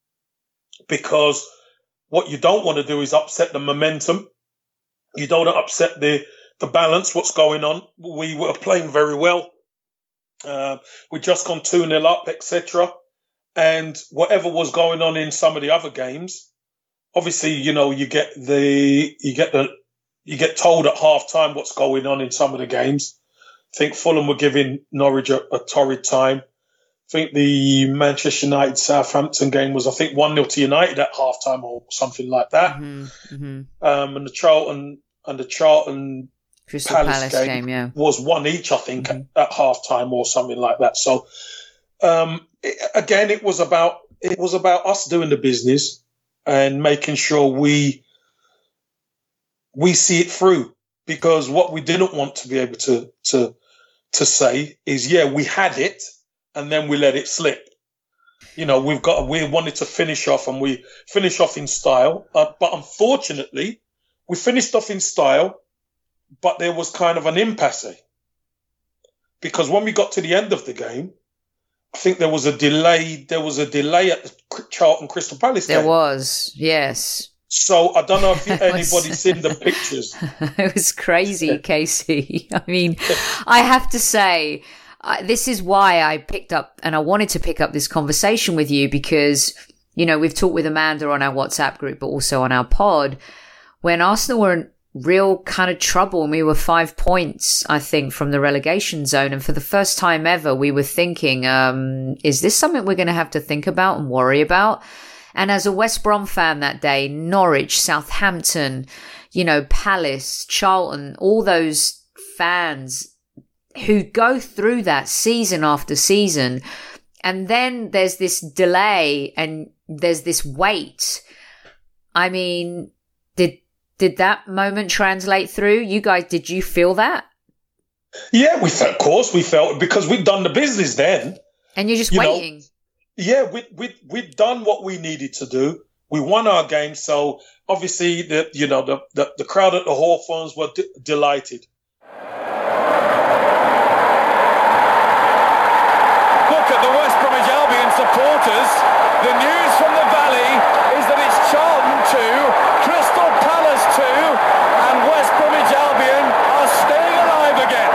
because what you don't want to do is upset the momentum. You don't want to upset the, the balance, what's going on. We were playing very well. Uh, we'd just gone two nil up, et cetera. And whatever was going on in some of the other games, obviously, you know, you get the you get the you get told at half time what's going on in some of the games. I think Fulham were giving Norwich a, a torrid time. I think the Manchester United Southampton game was, I think, one nil to United at half time or something like that. Mm-hmm, mm-hmm. Um, and the Charlton and the Charlton Crystal Palace, Palace game, game, yeah, was one each, I think, mm-hmm. at, at half time or something like that. So um, it, again, it was about it was about us doing the business and making sure we we see it through. Because what we didn't want to be able to to to say is, yeah, we had it, and then we let it slip. You know, we've got we wanted to finish off, and we finish off in style. Uh, but unfortunately, we finished off in style, but there was kind of an impasse. Because when we got to the end of the game, I think there was a delay. There was a delay at the Charlton Crystal Palace game. There was, yes. So I don't know if anybody's was... seen the pictures. It was crazy, Casey. I mean, I have to say, uh, this is why I picked up and I wanted to pick up this conversation with you, because, you know, we've talked with Amanda on our WhatsApp group, but also on our pod, when Arsenal were in real kind of trouble and we were five points, I think, from the relegation zone. And for the first time ever, we were thinking, um, is this something we're going to have to think about and worry about? And as a West Brom fan that day, Norwich, Southampton, you know, Palace, Charlton, all those fans who go through that season after season. And then there's this delay and there's this wait. I mean, did did that moment translate through? You guys, did you feel that? Yeah, we felt, of course we felt, because we'd done the business then. And you're just you waiting. Know, yeah, we we we'd done what we needed to do. We won our game, so obviously the you know the the, the crowd at the Hawthorns were d- delighted. Look at the West Bromwich Albion supporters. The news from the Valley is that it's Charlton two, Crystal Palace two, and West Bromwich Albion are staying alive again.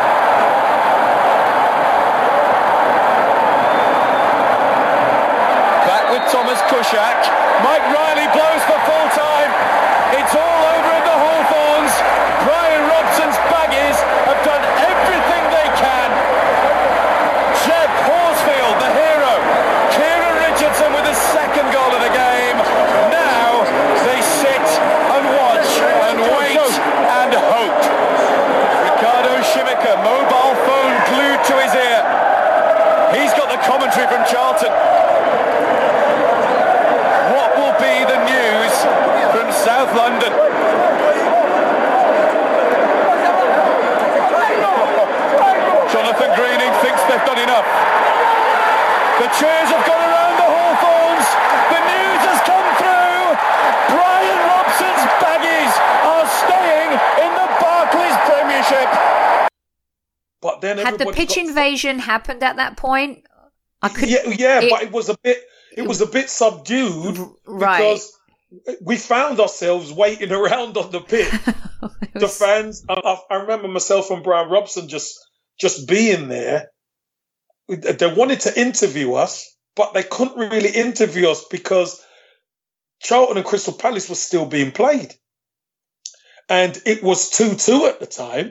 Back with Thomas Kuszak. Mike Riley blows for full time. It's all over at the Hawthorns. Brian Robson's Baggies have done everything they can. Jeff Horsfield, the hero. Kieran Richardson with the second goal of the game. Now they sit and watch and wait and hope. Ricardo Shimika, mobile phone glued to his ear. He's got the commentary from Charlton. What will be the news from South London? Jonathan Greening thinks they've done enough. The cheers have gone around the Hawthorns. The news has come through. Brian Robson's Baggies are staying in the Barclays Premiership. But then Had the pitch got... invasion happened at that point? I could. Yeah, yeah, it... but it was a bit. It was a bit subdued, right? Because we found ourselves waiting around on the pitch. was... The fans. I, I remember myself and Brian Robson just just being there. They wanted to interview us, but they couldn't really interview us because Charlton and Crystal Palace was still being played. And it was two two at the time.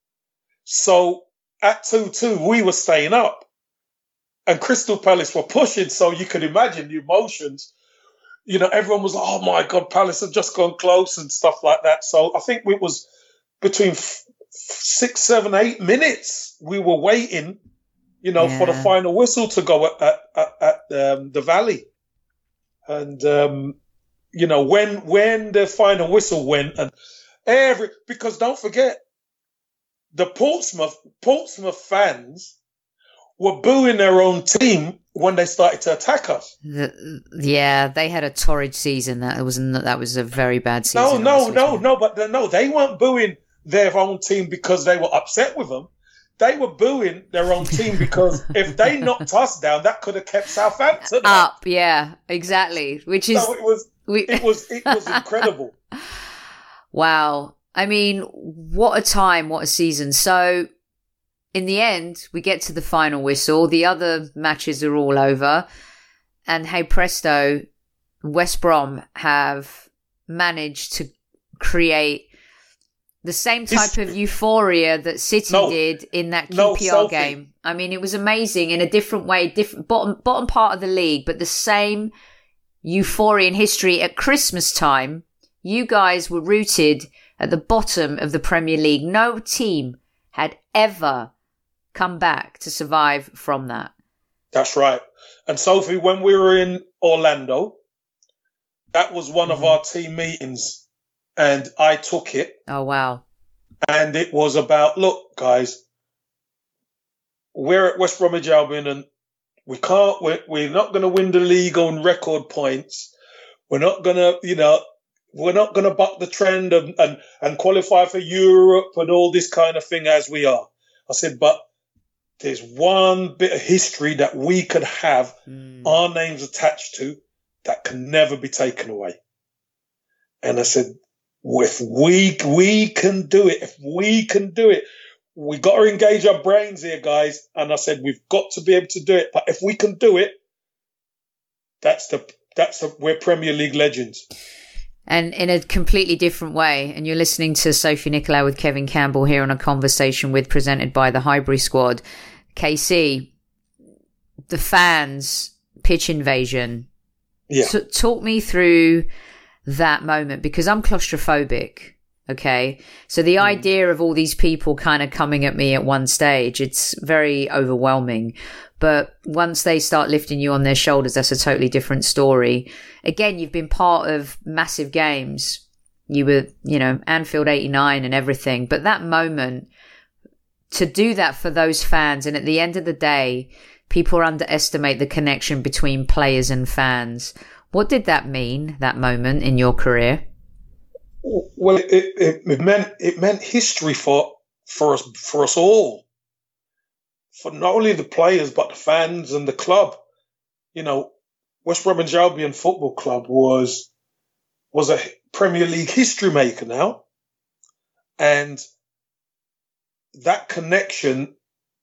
So at two two, we were staying up. And Crystal Palace were pushing, so you could imagine the emotions. You know, everyone was like, oh my God, Palace have just gone close and stuff like that. So I think it was between f- six, seven, eight minutes we were waiting, you know, yeah. for the final whistle to go at, at, at, at um, the Valley. And, um, you know, when when the final whistle went, and every, because don't forget, the Portsmouth Portsmouth fans were booing their own team when they started to attack us. The, yeah, they had a torrid season. That was that was a very bad season. No, no, no, no. But no, they weren't booing their own team because they were upset with them. They were booing their own team because if they knocked us down, that could have kept Southampton up. up. Yeah, exactly. Which is so it was. We, it was. It was incredible. Wow. I mean, what a time! What a season! So. In the end, we get to the final whistle. The other matches are all over. And hey presto, West Brom have managed to create the same type it's, of euphoria that City no, did in that Q P R no, game. I mean, it was amazing in a different way, different bottom, bottom part of the league, but the same euphoria in history. At Christmas time, you guys were rooted at the bottom of the Premier League. No team had ever come back to survive from that. That's right. And Sophie, when we were in Orlando, that was one mm-hmm. of our team meetings, and I took it. Oh, wow. And it was about, look, guys, we're at West Bromwich Albion, and we can't, we're, we're not going to win the league on record points. We're not going to, you know, we're not going to buck the trend and, and, and qualify for Europe and all this kind of thing as we are. I said, but there's one bit of history that we could have mm. our names attached to that can never be taken away. And I said, if we, we can do it, if we can do it, we got to engage our brains here, guys. And I said, we've got to be able to do it. But if we can do it, that's the, that's the, we're Premier League legends. And in a completely different way. And you're listening to Sophie Nicolau with Kevin Campbell here on A Conversation With, presented by the Highbury Squad. K C, the fans, pitch invasion. Yeah. T- talk me through that moment, because I'm claustrophobic. Okay. So the mm. idea of all these people kind of coming at me at one stage, it's very overwhelming. But once they start lifting you on their shoulders, that's a totally different story. Again, you've been part of massive games. You were, you know, Anfield eighty-nine and everything. But that moment, to do that for those fans, and at the end of the day, people underestimate the connection between players and fans. What did that mean, that moment in your career? Well, it, it, it meant it meant history for for us for us all, for not only the players but the fans and the club. You know, West Bromwich Albion Football Club was was a Premier League history maker now, and that connection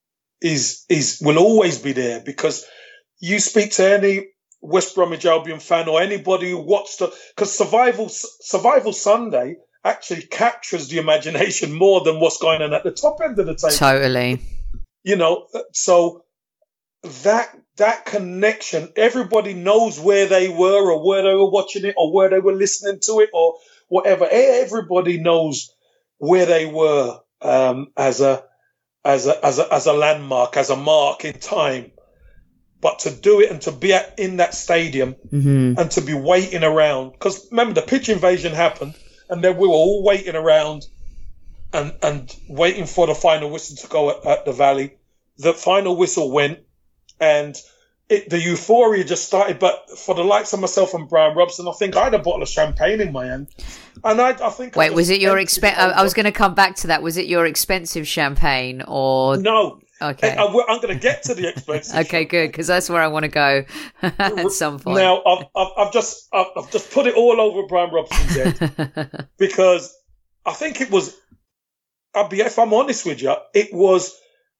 is is will always be there, because you speak to any West Bromwich Albion fan or anybody who watched the, because Survival Survival Sunday actually captures the imagination more than what's going on at the top end of the table. Totally. You know, so that that connection, everybody knows where they were or where they were watching it or where they were listening to it or whatever. Everybody knows where they were um, as a as a as a as a landmark, as a mark in time. But to do it and to be at, in that stadium mm-hmm. and to be waiting around, because remember the pitch invasion happened, and then we were all waiting around and and waiting for the final whistle to go at, at the Valley. The final whistle went, and it, the euphoria just started. But for the likes of myself and Brian Robson, I think I had a bottle of champagne in my hand, and I, I think. Wait, I was it your expen? I was going to come back to that. Was it your expensive champagne or no? Okay, I, I, I'm going to get to the expensive. Okay, good, because that's where I want to go at some point. Now, I've, I've, I've just I've, I've just put it all over Brian Robson's head because I think it was. I'll be, if I'm honest with you, it was.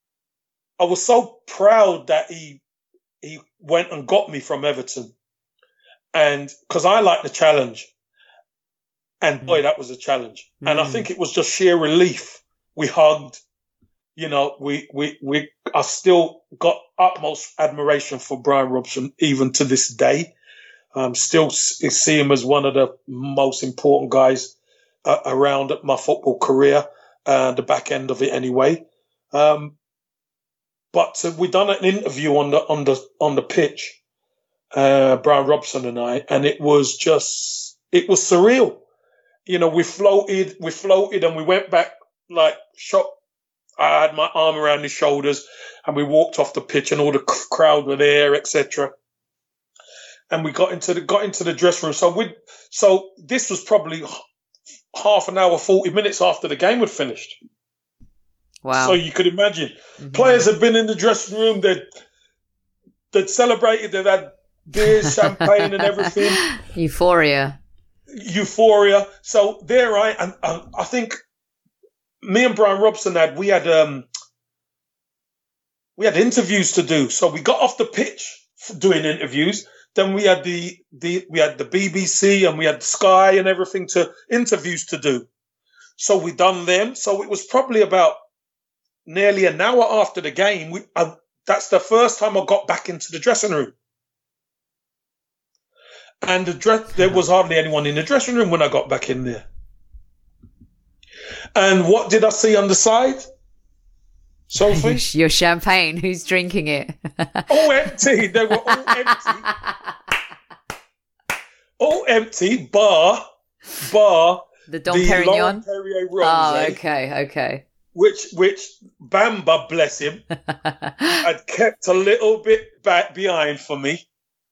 I was so proud that he he went and got me from Everton, and because I like the challenge, and boy, that was a challenge. Mm. And I think it was just sheer relief. We hugged. You know, we, we, we, I still got utmost admiration for Brian Robson, even to this day. Um, still see him as one of the most important guys uh, around my football career, uh, the back end of it anyway. Um, but uh, we done an interview on the, on the, on the pitch, uh, Brian Robson and I, and it was just, it was surreal. You know, we floated, we floated and we went back like shot. I had my arm around his shoulders and we walked off the pitch and all the crowd were there, et cetera. And we got into the, got into the dressing room. So we, so this was probably half an hour, forty minutes after the game had finished. Wow. So you could imagine mm-hmm. players had been in the dressing room. They'd, they'd celebrated. They'd had beers, champagne and everything. Euphoria. Euphoria. So there I, and, and I think, me and Brian Robson had we had um we had interviews to do, so we got off the pitch doing interviews. Then we had the the we had the B B C and we had Sky and everything to interviews to do. So we done them. So it was probably about nearly an hour after the game. We I, that's the first time I got back into the dressing room, and the dress there was hardly anyone in the dressing room when I got back in there. And what did I see on the side? Sophie? Your champagne. Who's drinking it? All empty. They were all empty. All empty, bar, bar. The Dom the Perignon? Laurent Perrier Rosé, oh, okay, okay. Which, which Bamba, bless him, had kept a little bit back behind for me.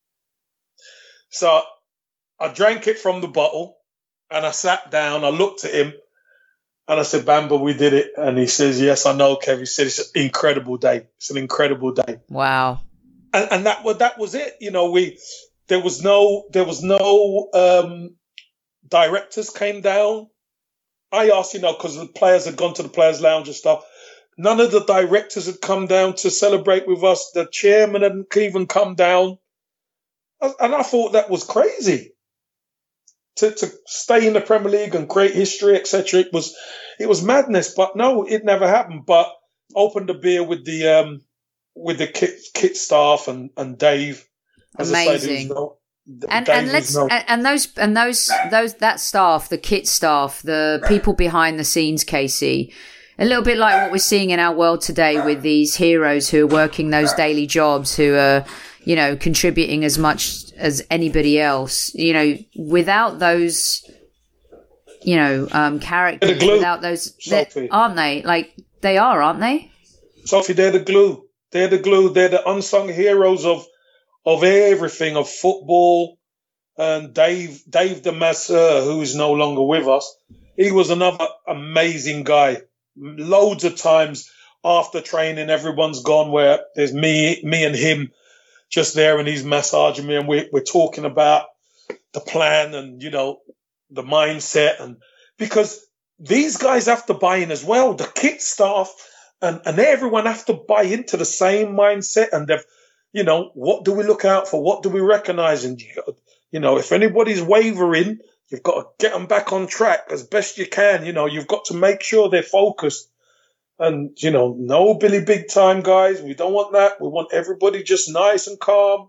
So I drank it from the bottle and I sat down. I looked at him. And I said, Bamba, we did it. And he says, yes, I know, Kev. He said, it's an incredible day. It's an incredible day. Wow. And, and that, well, that was it. You know, we, there was no, there was no, um, directors came down. I asked, you know, because the players had gone to the players' lounge and stuff. None of the directors had come down to celebrate with us. The chairman hadn't even come down. And I thought that was crazy. To, to stay in the Premier League and create history, et cetera. It was, it was madness. But no, it never happened. But opened a beer with the um, with the kit, kit staff and, and Dave. As Amazing. I say, no, and Dave and let's no, and, and those and those those that staff, the kit staff, the people behind the scenes, Casey. A little bit like what we're seeing in our world today with these heroes who are working those daily jobs, who are, you know, contributing as much as anybody else. You know, without those, you know, um, characters, without those, aren't they? Like, They are, aren't they? Sophie, they're the glue. They're the glue. They're the unsung heroes of of everything, of football. And Dave, Dave the Masseur, who is no longer with us, he was another amazing guy. Loads of times after training, everyone's gone where there's me, me and him just there, and he's massaging me, and we're, we're talking about the plan and, you know, the mindset. And because these guys have to buy in as well, the kit staff and, and everyone have to buy into the same mindset. And they've, you know, what do we look out for? What do we recognize? And, you know, if anybody's wavering, you've got to get them back on track as best you can. You know, you've got to make sure they're focused. And, you know, no Billy Big Time, guys. We don't want that. We want everybody just nice and calm.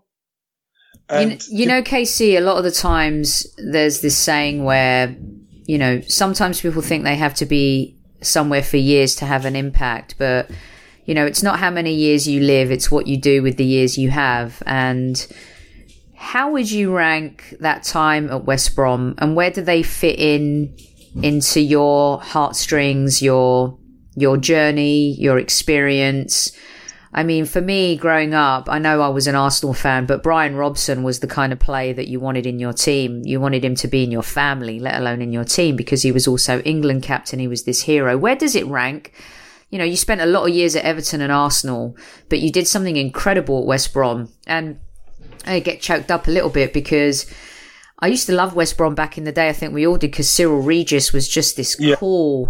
And you, you know, K C, a lot of the times there's this saying where, you know, sometimes people think they have to be somewhere for years to have an impact. But, you know, it's not how many years you live. It's what you do with the years you have. And how would you rank that time at West Brom, and where do they fit in into your heartstrings, your your journey, your experience? I mean, for me, growing up, I know I was an Arsenal fan, but Brian Robson was the kind of player that you wanted in your team. You wanted him to be in your family, let alone in your team, because he was also England captain. He was this hero. Where does it rank? You know, you spent a lot of years at Everton and Arsenal, but you did something incredible at West Brom. And I get choked up a little bit because I used to love West Brom back in the day. I think we all did, because Cyril Regis was just this yeah. cool,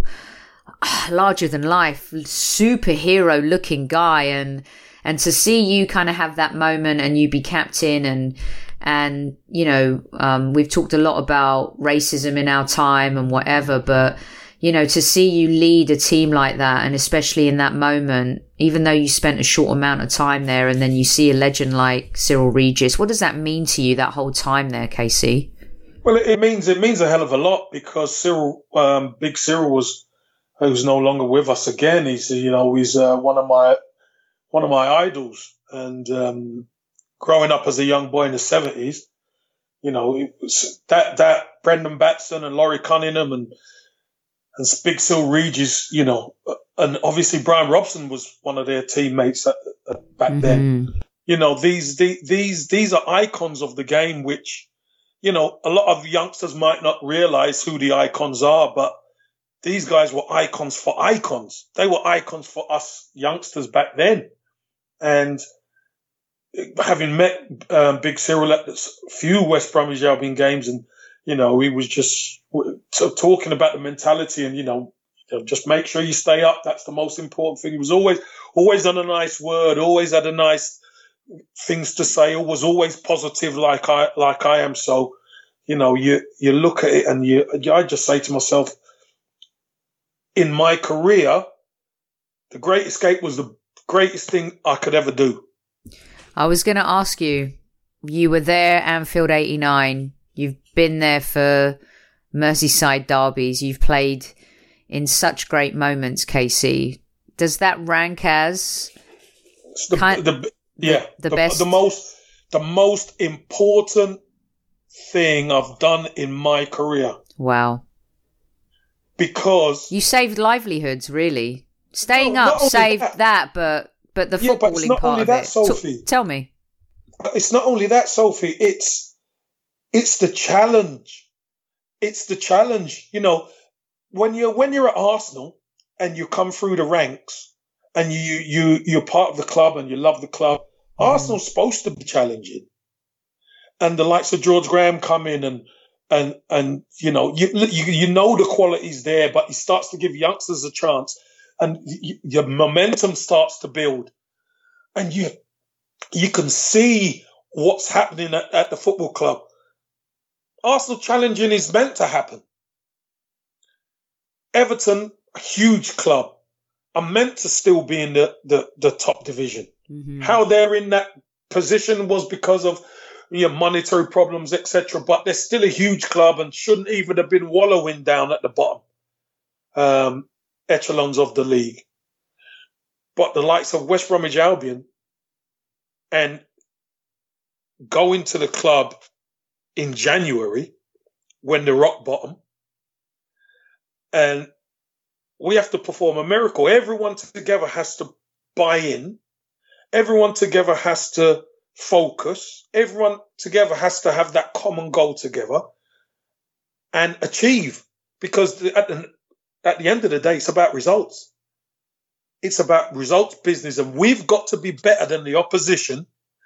larger than life, superhero looking guy. And, and to see you kind of have that moment and you be captain and, and, you know, um, we've talked a lot about racism in our time and whatever, but, you know, to see you lead a team like that, and especially in that moment, even though you spent a short amount of time there, and then you see a legend like Cyril Regis, what does that mean to you, that whole time there, K C? Well, it means, it means a hell of a lot, because Cyril, um, Big Cyril was, who's no longer with us again. He's, you know, he's uh, one of my, one of my idols. And um, growing up as a young boy in the seventies, you know, it was that that Brendan Batson and Laurie Cunningham and and Big Cyril Regis, you know, and obviously Brian Robson was one of their teammates at, at, back mm-hmm. then. You know, these the, these these are icons of the game, which, you know, a lot of youngsters might not realize who the icons are, but these guys were icons for icons. They were icons for us youngsters back then. And having met um, Big Cyril at a few West Bromwich Albion games, and, you know, he was just talking about the mentality and, you know, just make sure you stay up. That's the most important thing. He was always, always on a nice word, always had a nice things to say, was always positive like I, like I am. So, you know, you, you look at it and you, I just say to myself, in my career, the Great Escape was the greatest thing I could ever do. I was going to ask you, you were there, Anfield eighty-nine. You've been there for Merseyside derbies. You've played in such great moments, K C. Does that rank as the, kind, the yeah the, the best, the most the most important thing I've done in my career? Wow. Because you saved livelihoods, really. Staying no, up saved that. that, but but the yeah, footballing but it's not part only of that, it. Sophie. T- tell me. It's not only that, Sophie. It's it's the challenge. It's the challenge. You know, when you're when you're at Arsenal and you come through the ranks and you you you're part of the club and you love the club, mm. Arsenal's supposed to be challenging. And the likes of George Graham come in and. And, and, you know, you, you, you know, the quality's there, but he starts to give youngsters a chance and y- your momentum starts to build and you, you can see what's happening at, at the football club. Arsenal challenging is meant to happen. Everton, a huge club, are meant to still be in the, the, the top division. Mm-hmm. How they're in that position was because of, you know, monetary problems, et cetera. But they're still a huge club and shouldn't even have been wallowing down at the bottom um, echelons of the league. But the likes of West Bromwich Albion and going to the club in January when they're rock bottom and we have to perform a miracle. Everyone together has to buy in. Everyone together has to focus. Everyone together has to have that common goal together and achieve. Because at the, at the end of the day, it's about results. It's about results business. And we've got to be better than the opposition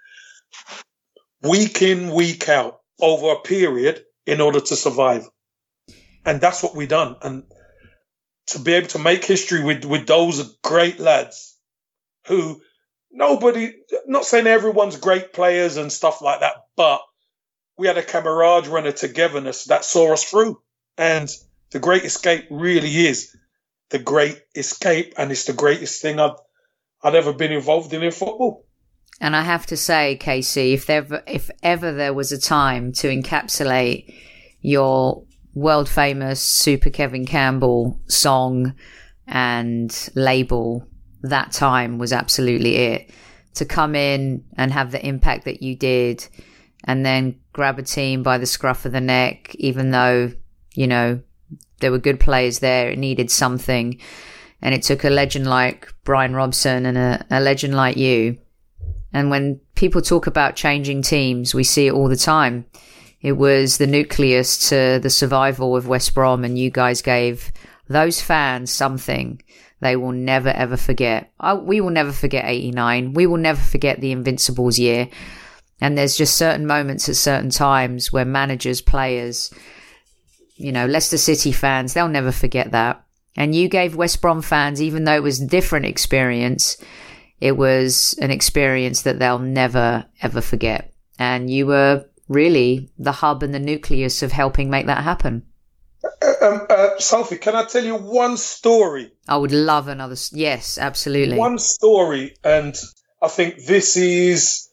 week in, week out over a period in order to survive. And that's what we've done. And to be able to make history with, with those great lads who nobody, not saying everyone's great players and stuff like that, but we had a camaraderie and a togetherness that saw us through. And the Great Escape really is the Great Escape, and it's the greatest thing I've, I've ever been involved in in football. And I have to say, Casey, if there, if ever there was a time to encapsulate your world famous Super Kevin Campbell song and label, that time was absolutely it. To come in and have the impact that you did, and then grab a team by the scruff of the neck, even though, you know, there were good players there, it needed something. And it took a legend like Brian Robson and a, a legend like you. And when people talk about changing teams, we see it all the time. It was the nucleus to the survival of West Brom, and you guys gave those fans something they will never, ever forget. I, we will never forget eighty-nine. We will never forget the Invincibles year. And there's just certain moments at certain times where managers, players, you know, Leicester City fans, they'll never forget that. And you gave West Brom fans, even though it was a different experience, it was an experience that they'll never, ever forget. And you were really the hub and the nucleus of helping make that happen. Uh, um, uh, Sophie, can I tell you one story? I would love another. Yes, absolutely. One story. And I think this is,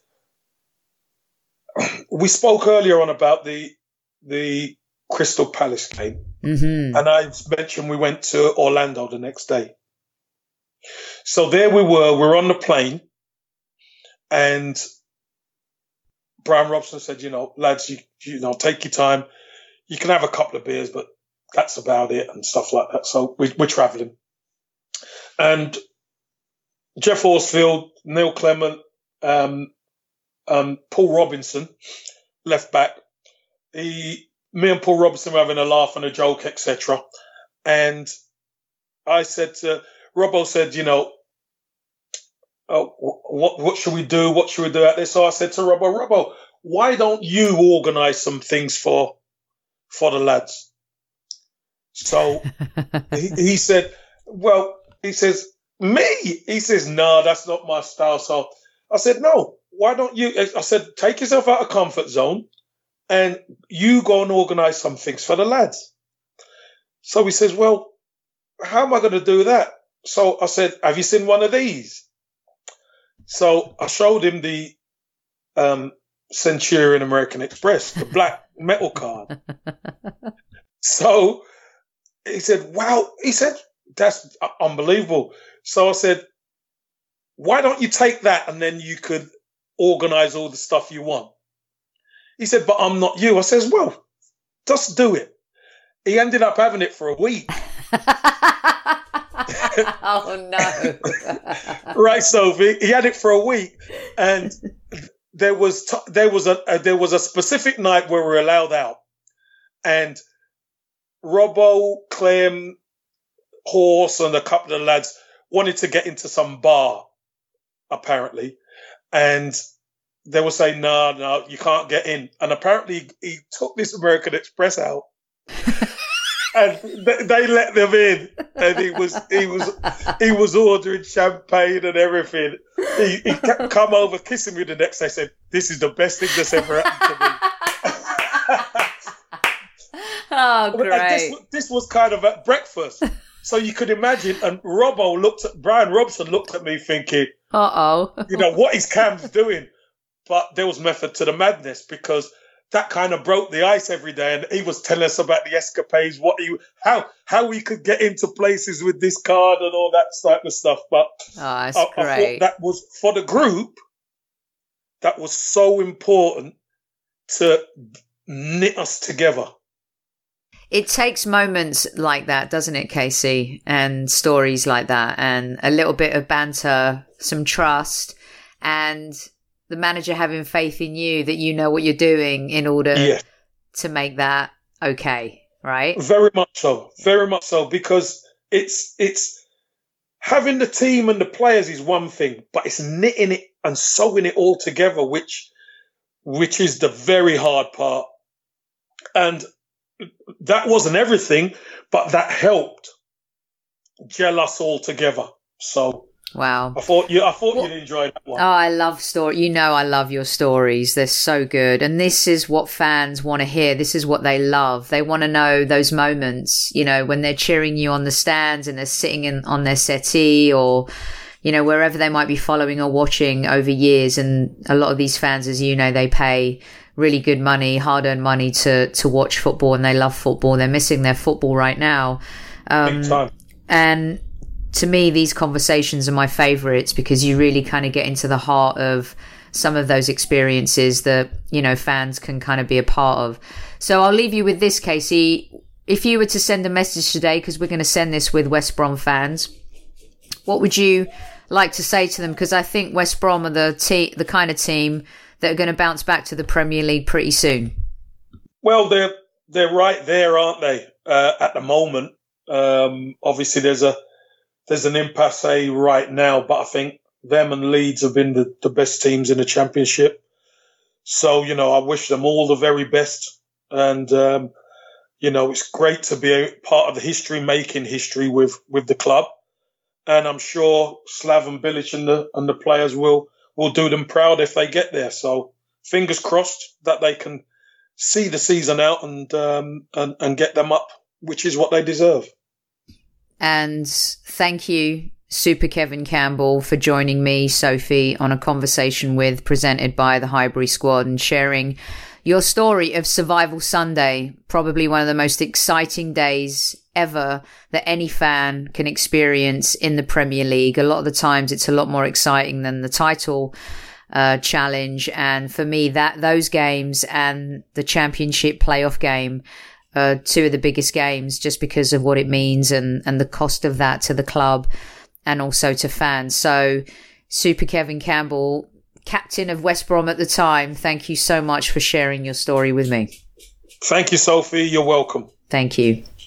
we spoke earlier on about the, the Crystal Palace game. Mm-hmm. And I mentioned we went to Orlando the next day. So there we were, we're on the plane, and Brian Robson said, you know, lads, you, you know, take your time. You can have a couple of beers, but that's about it and stuff like that. So we, we're traveling. And Jeff Horsfield, Neil Clement, um, um, Paul Robinson, left back. He, me and Paul Robinson were having a laugh and a joke, et cetera. And I said to Robbo said, you know, oh, what what should we do? What should we do out there? So I said to Robbo, Robbo, why don't you organise some things for for the lads? So he, he said, well, he says, me? He says, no, that's not my style. So I said, no, why don't you? I said, take yourself out of comfort zone and you go and organise some things for the lads. So he says, well, how am I going to do that? So I said, have you seen one of these? So I showed him the um, Centurion American Express, the black metal card. So he said, wow. He said, that's unbelievable. So I said, why don't you take that and then you could organize all the stuff you want? He said, but I'm not you. I says, well, just do it. He ended up having it for a week. Oh no! Right, Sophie. He had it for a week, and there was t- there was a, a there was a specific night where we were allowed out, and Robbo, Clem, Horse, and a couple of lads wanted to get into some bar, apparently, and they were saying, "No, no, you can't get in." And apparently, he took this American Express out. And they let them in, and he was he was he was ordering champagne and everything. He, he come over kissing me the next day. Said, "This is the best thing that's ever happened to me." Oh, great! And this, this was kind of at breakfast, so you could imagine. And Robbo looked at Brian Robson looked at me thinking, "Uh oh, you know what is Cam's doing?" But there was method to the madness, because that kind of broke the ice every day, and he was telling us about the escapades, what he, how, how we could get into places with this card and all that type of stuff. But oh, that's I, I great. thought that was for the group. That was so important to knit us together. It takes moments like that, doesn't it, Casey? And stories like that, and a little bit of banter, some trust, and the manager having faith in you that you know what you're doing in order yeah. to make that okay, right? Very much so. Very much so, because it's it's having the team and the players is one thing, but it's knitting it and sewing it all together, which which is the very hard part. And that wasn't everything, but that helped gel us all together. So wow, I thought you, I thought well, you'd enjoy that one. Oh, I love story. You know, I love your stories. They're so good, and this is what fans want to hear. This is what they love. They want to know those moments. You know, when they're cheering you on the stands and they're sitting in on their settee, or you know, wherever they might be following or watching over years. And a lot of these fans, as you know, they pay really good money, hard-earned money to to watch football, and they love football. They're missing their football right now. Um, Big time. And to me, these conversations are my favourites because you really kind of get into the heart of some of those experiences that, you know, fans can kind of be a part of. So I'll leave you with this, Casey. If you were to send a message today, because we're going to send this with West Brom fans, what would you like to say to them? Because I think West Brom are the te- the kind of team that are going to bounce back to the Premier League pretty soon. Well, they're they're right there, aren't they? Uh, at the moment, um, obviously there's a there's an impasse right now, but I think them and Leeds have been the, the best teams in the Championship. So you know, I wish them all the very best, and um, you know, it's great to be a part of the history, making history with with the club, and I'm sure Slaven Bilic and the and the players will. will do them proud if they get there. So fingers crossed that they can see the season out and, um, and, and get them up, which is what they deserve. And thank you, Super Kevin Campbell, for joining me, Sophie, on a conversation with presented by the Highbury squad and sharing your story of Survival Sunday, probably one of the most exciting days ever that any fan can experience in the Premier League. A lot of the times it's a lot more exciting than the title uh, challenge. And for me, that those games and the Championship playoff game are two of the biggest games just because of what it means and, and the cost of that to the club and also to fans. So Super Kevin Campbell, captain of West Brom at the time, thank you so much for sharing your story with me. Thank you, Sophie. You're welcome. Thank you.